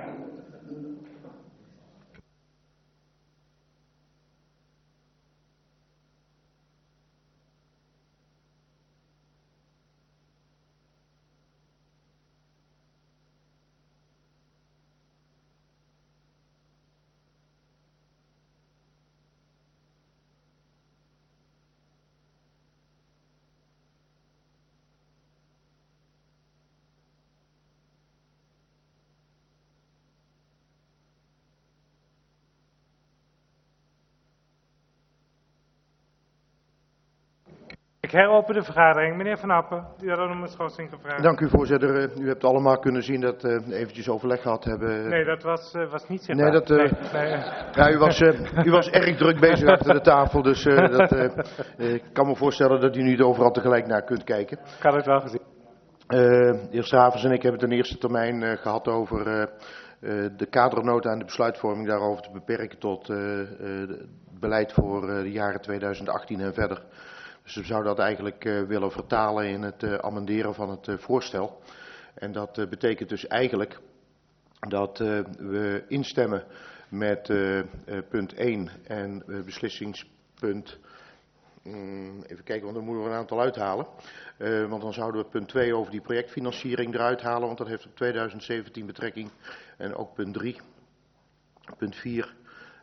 Ik heropen de vergadering. Meneer Van Appen, u had om een schorsing gevraagd. Dank u, voorzitter. U hebt allemaal kunnen zien dat we eventjes overleg gehad hebben. Nee, dat was niet zichtbaar. Nee, ja, u was erg druk bezig achter de tafel, dus ik kan me voorstellen dat u niet overal tegelijk naar kunt kijken. Ik had het wel gezien. De heer Stravens en ik hebben het in eerste termijn gehad over de kadernota en de besluitvorming daarover te beperken tot beleid voor de jaren 2018 en verder. Dus we zouden dat eigenlijk willen vertalen in het amenderen van het voorstel. En dat betekent dus eigenlijk dat we instemmen met punt 1 en beslissingspunt. Even kijken, want dan moeten we een aantal uithalen. Want dan zouden we punt 2 over die projectfinanciering eruit halen, want dat heeft op 2017 betrekking. En ook punt 3, punt 4,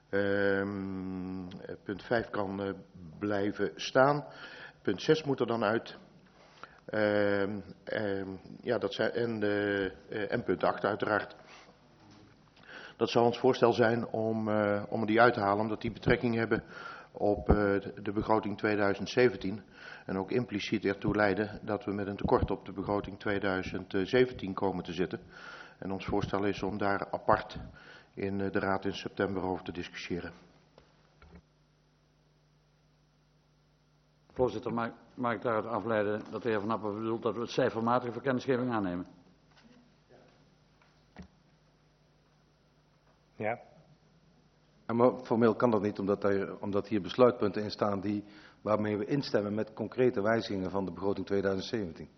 punt 5 kan blijven staan. Punt 6 moet er dan uit. Ja, dat zijn, en punt 8 uiteraard. Dat zou ons voorstel zijn om die uit te halen, omdat die betrekking hebben op de begroting 2017. En ook impliciet ertoe leiden dat we met een tekort op de begroting 2017 komen te zitten. En ons voorstel is om daar apart in de Raad in september over te discussiëren. Voorzitter, mag ik daaruit afleiden dat de heer Van Appen bedoelt dat we het cijfermatige voor kennisgeving aannemen? Ja. Maar formeel kan dat niet, omdat hier besluitpunten in staan waarmee we instemmen met concrete wijzigingen van de begroting 2017.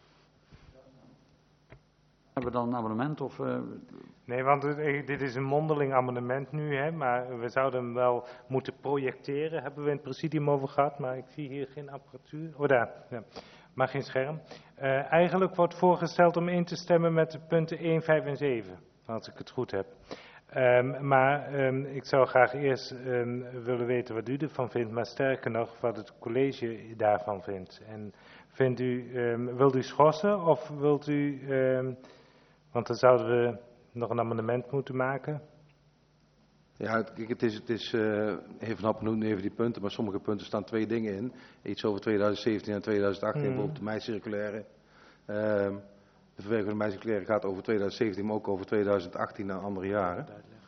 Hebben we dan een abonnement of... Nee, want dit is een mondeling amendement nu, hè, maar we zouden hem wel moeten projecteren, hebben we in het presidium over gehad, maar ik zie hier geen apparatuur. Oh, daar, ja. Maar geen scherm. Eigenlijk wordt voorgesteld om in te stemmen met de punten 1, 5 en 7, als ik het goed heb. Maar ik zou graag eerst willen weten wat u ervan vindt, maar sterker nog wat het college daarvan vindt. En wilt u schorsen of wilt u, want dan zouden we nog een amendement moeten maken? Ja, het is heer Van Appen noemt nu even die punten, maar sommige punten staan 2 dingen in. Iets over 2017 en 2018, bijvoorbeeld de meicirculaire. De verwerking van de meicirculaire gaat over 2017, maar ook over 2018 en andere jaren.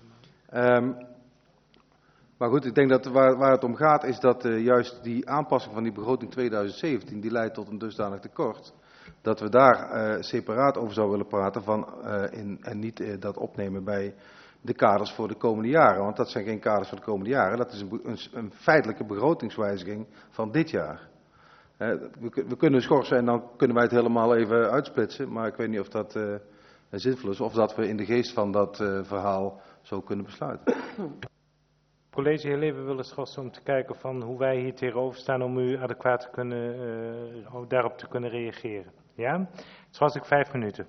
Maar goed, ik denk dat waar het om gaat is dat juist die aanpassing van die begroting 2017, die leidt tot een dusdanig tekort, dat we daar separaat over zouden willen praten en niet dat opnemen bij de kaders voor de komende jaren. Want dat zijn geen kaders voor de komende jaren, dat is een feitelijke begrotingswijziging van dit jaar. We kunnen schorsen en dan kunnen wij het helemaal even uitsplitsen, maar ik weet niet of dat zinvol is of dat we in de geest van dat verhaal zo kunnen besluiten. Het college heel even willen schorsen om te kijken van hoe wij hier tegenover staan om u adequaat te kunnen, daarop te kunnen reageren. Ja? Schors ik 5 minuten.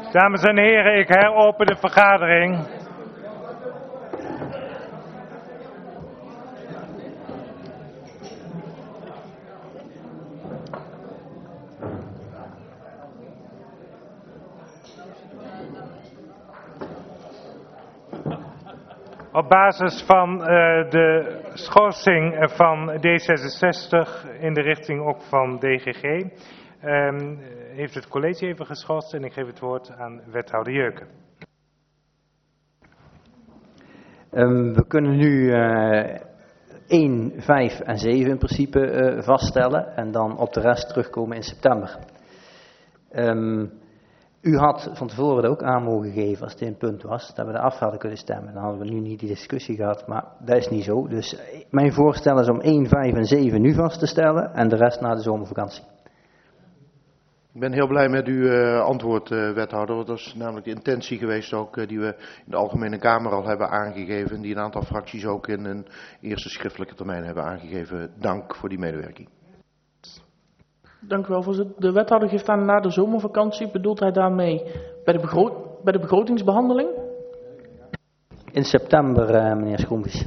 Dames en heren, ik heropen de vergadering. Op basis van de schorsing van D66 in de richting ook van DGG heeft het college even geschorst en ik geef het woord aan wethouder Jeuken. We kunnen nu 1, 5 en 7 in principe vaststellen en dan op de rest terugkomen in september. U had van tevoren ook aan mogen geven als dit een punt was, dat we er af hadden kunnen stemmen. Dan hadden we nu niet die discussie gehad, maar dat is niet zo. Dus mijn voorstel is om 1, 5 en 7 nu vast te stellen en de rest na de zomervakantie. Ik ben heel blij met uw antwoord, wethouder. Want dat is namelijk de intentie geweest ook die we in de Algemene Kamer al hebben aangegeven. Die een aantal fracties ook in een eerste schriftelijke termijn hebben aangegeven. Dank voor die medewerking. Dank u wel, voorzitter. De wethouder geeft aan na de zomervakantie. Bedoelt hij daarmee bij de begrotingsbehandeling? In september, meneer Schoenvis.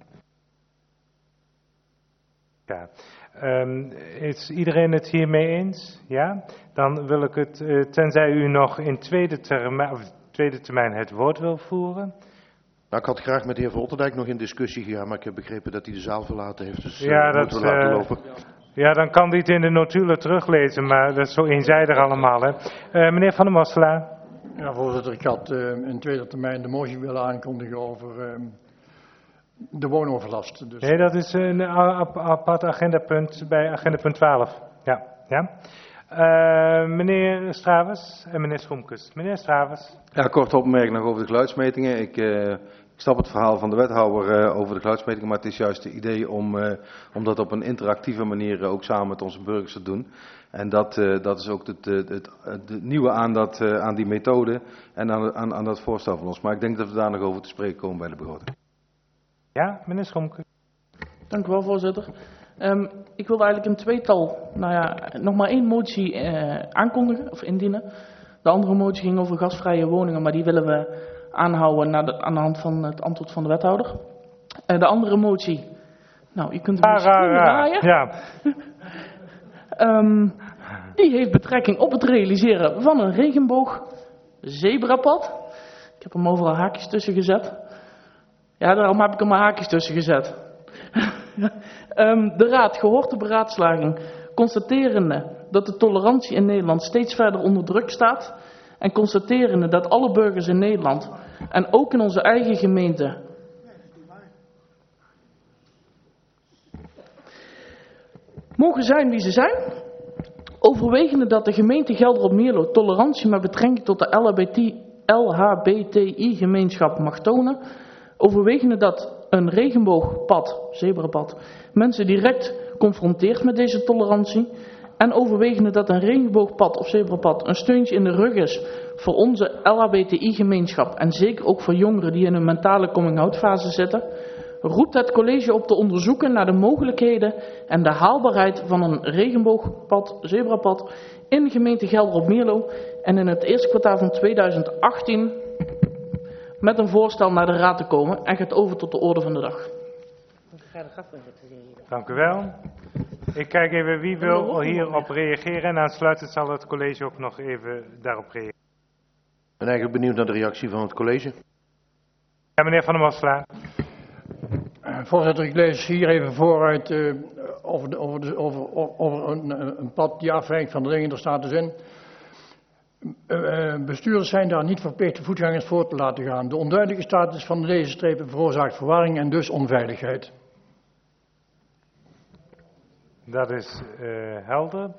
Ja. Is iedereen het hiermee eens? Ja? Dan wil ik het, tenzij u nog in tweede termijn het woord wil voeren. Nou, ik had graag met de heer Van Otterdijk nog in discussie gegaan, maar ik heb begrepen dat hij de zaal verlaten heeft. Dus ja, dat moeten we laten lopen. Ja, dan kan hij het in de notulen teruglezen, maar dat is zo eenzijdig allemaal. Hè. Meneer Van der Mosselaar. Ja, voorzitter, ik had in tweede termijn de motie willen aankondigen over de woonoverlast. Dus... Nee, dat is een apart agendapunt bij agendapunt 12. Ja, ja. Meneer Stravers en meneer Schoemkes. Meneer Stravers. Ja, kort opmerking nog over de geluidsmetingen. Ik snap het verhaal van de wethouder over de geluidsmetingen, maar het is juist het idee om dat op een interactieve manier ook samen met onze burgers te doen. En dat is ook het nieuwe aan die methode en aan dat voorstel van ons. Maar ik denk dat we daar nog over te spreken komen bij de begroting. Ja, meneer Schomke. Dank u wel, voorzitter. Ik wilde eigenlijk een tweetal, nog maar 1 motie aankondigen of indienen. De andere motie ging over gasvrije woningen, maar die willen we aanhouden aan de hand van het antwoord van de wethouder. De andere motie, nou, je kunt hem misschien draaien. Ja. Die heeft betrekking op het realiseren van een regenboog zebrapad. Ik heb hem overal haakjes tussen gezet. Ja, daarom heb ik er maar haakjes tussen gezet. De raad, gehoord de beraadslaging, constaterende dat de tolerantie in Nederland steeds verder onder druk staat en constaterende dat alle burgers in Nederland en ook in onze eigen gemeente mogen zijn wie ze zijn, overwegende dat de gemeente Gelderop-Meerlo tolerantie met betrekking tot de LHBTI-gemeenschap mag tonen, overwegende dat een regenboogpad, zebrapad, mensen direct confronteert met deze tolerantie en overwegende dat een regenboogpad of zebrapad een steuntje in de rug is voor onze LHBTI-gemeenschap en zeker ook voor jongeren die in een mentale coming-out fase zitten, roept het college op te onderzoeken naar de mogelijkheden en de haalbaarheid van een regenboogpad, zebrapad in de gemeente Gelderop-Meerlo en in het eerste kwartaal van 2018 met een voorstel naar de raad te komen en gaat over tot de orde van de dag. Dank u wel. Ik kijk even wie wil hierop reageren en aansluitend zal het college ook nog even daarop reageren. Ik ben eigenlijk benieuwd naar de reactie van het college. Ja, meneer Van der Mosselaar. Voorzitter, ik lees hier even vooruit over een pad die afwijkt van de dingen. Er staat dus in. Bestuurders zijn daar niet verplicht de voetgangers voor te laten gaan. De onduidelijke status van deze strepen veroorzaakt verwarring en dus onveiligheid. Dat is helder.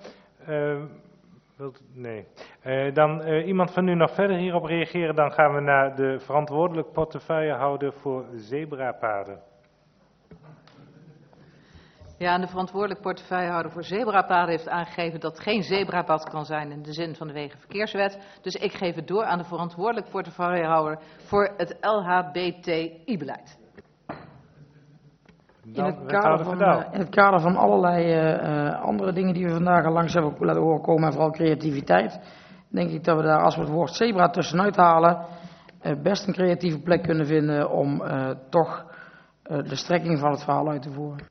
Nee. Dan iemand van u nog verder hierop reageren, dan gaan we naar de verantwoordelijk portefeuillehouder voor zebrapaden. Ja, en de verantwoordelijk portefeuillehouder voor zebrapaden heeft aangegeven dat geen zebrapad kan zijn in de zin van de Wegenverkeerswet. Dus ik geef het door aan de verantwoordelijk portefeuillehouder voor het LHBTI-beleid. In het kader van allerlei andere dingen die we vandaag al langs hebben laten horen komen, en vooral creativiteit, denk ik dat we daar, als we het woord zebra tussenuit halen, best een creatieve plek kunnen vinden om toch de strekking van het verhaal uit te voeren.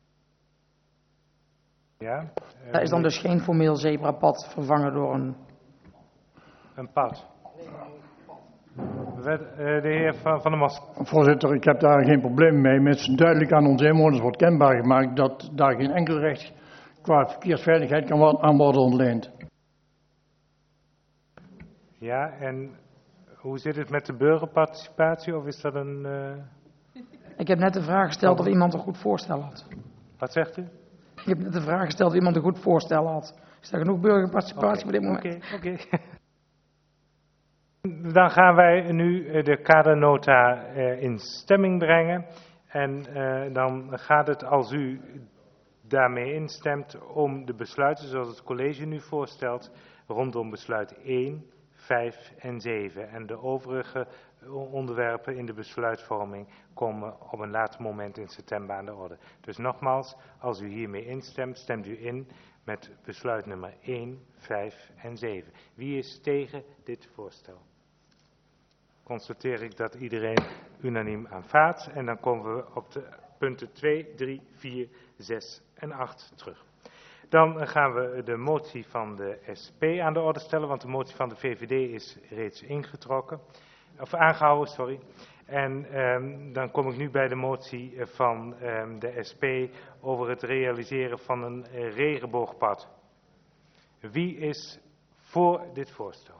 Ja, Daar is dan dus geen formeel zebrapad vervangen door een pad. De heer Van der Mos. Voorzitter, ik heb daar geen probleem mee. Het is duidelijk aan onze inwoners wordt kenbaar gemaakt dat daar geen enkel recht qua verkeersveiligheid kan aan worden ontleend. Ja, en hoe zit het met de burgerparticipatie? Of is dat een... Ik heb net de vraag gesteld of iemand een goed voorstel had. Wat zegt u? Ik heb net de vraag gesteld of iemand een goed voorstel had. Is er genoeg burgerparticipatie op dit moment? Oké. Dan gaan wij nu de kadernota in stemming brengen. En dan gaat het, als u daarmee instemt, om de besluiten zoals het college nu voorstelt, rondom besluit 1, 5 en 7. En de overige onderwerpen in de besluitvorming komen op een later moment in september aan de orde. Dus nogmaals, als u hiermee instemt, stemt u in met besluit nummer 1, 5 en 7. Wie is tegen dit voorstel? Constateer ik dat iedereen unaniem aanvaardt. En dan komen we op de punten 2, 3, 4, 6 en 8 terug. Dan gaan we de motie van de SP aan de orde stellen, want de motie van de VVD is reeds aangehouden, sorry. En dan kom ik nu bij de motie van de SP over het realiseren van een regenboogpad. Wie is voor dit voorstel?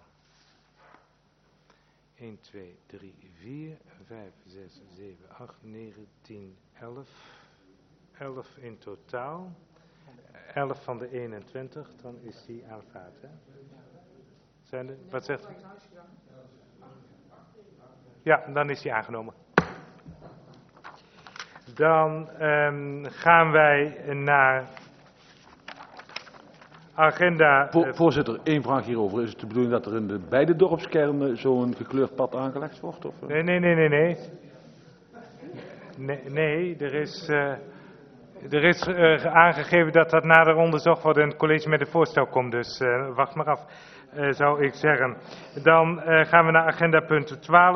1, 2, 3, 4, 5, 6, 7, 8, 9, 10, 11. 11 in totaal. 11 van de 21, dan is die aanvaard. Hè? Zijn er, wat zegt u? Ja, dan is die aangenomen. Dan gaan wij naar agenda... Voorzitter, één vraag hierover. Is het de bedoeling dat er in de beide dorpskernen zo'n gekleurd pad aangelegd wordt? Of? Nee. Nee, er is aangegeven dat dat nader onderzocht wordt en het college met een voorstel komt. Dus wacht maar af, zou ik zeggen. Dan gaan we naar agenda punt 12.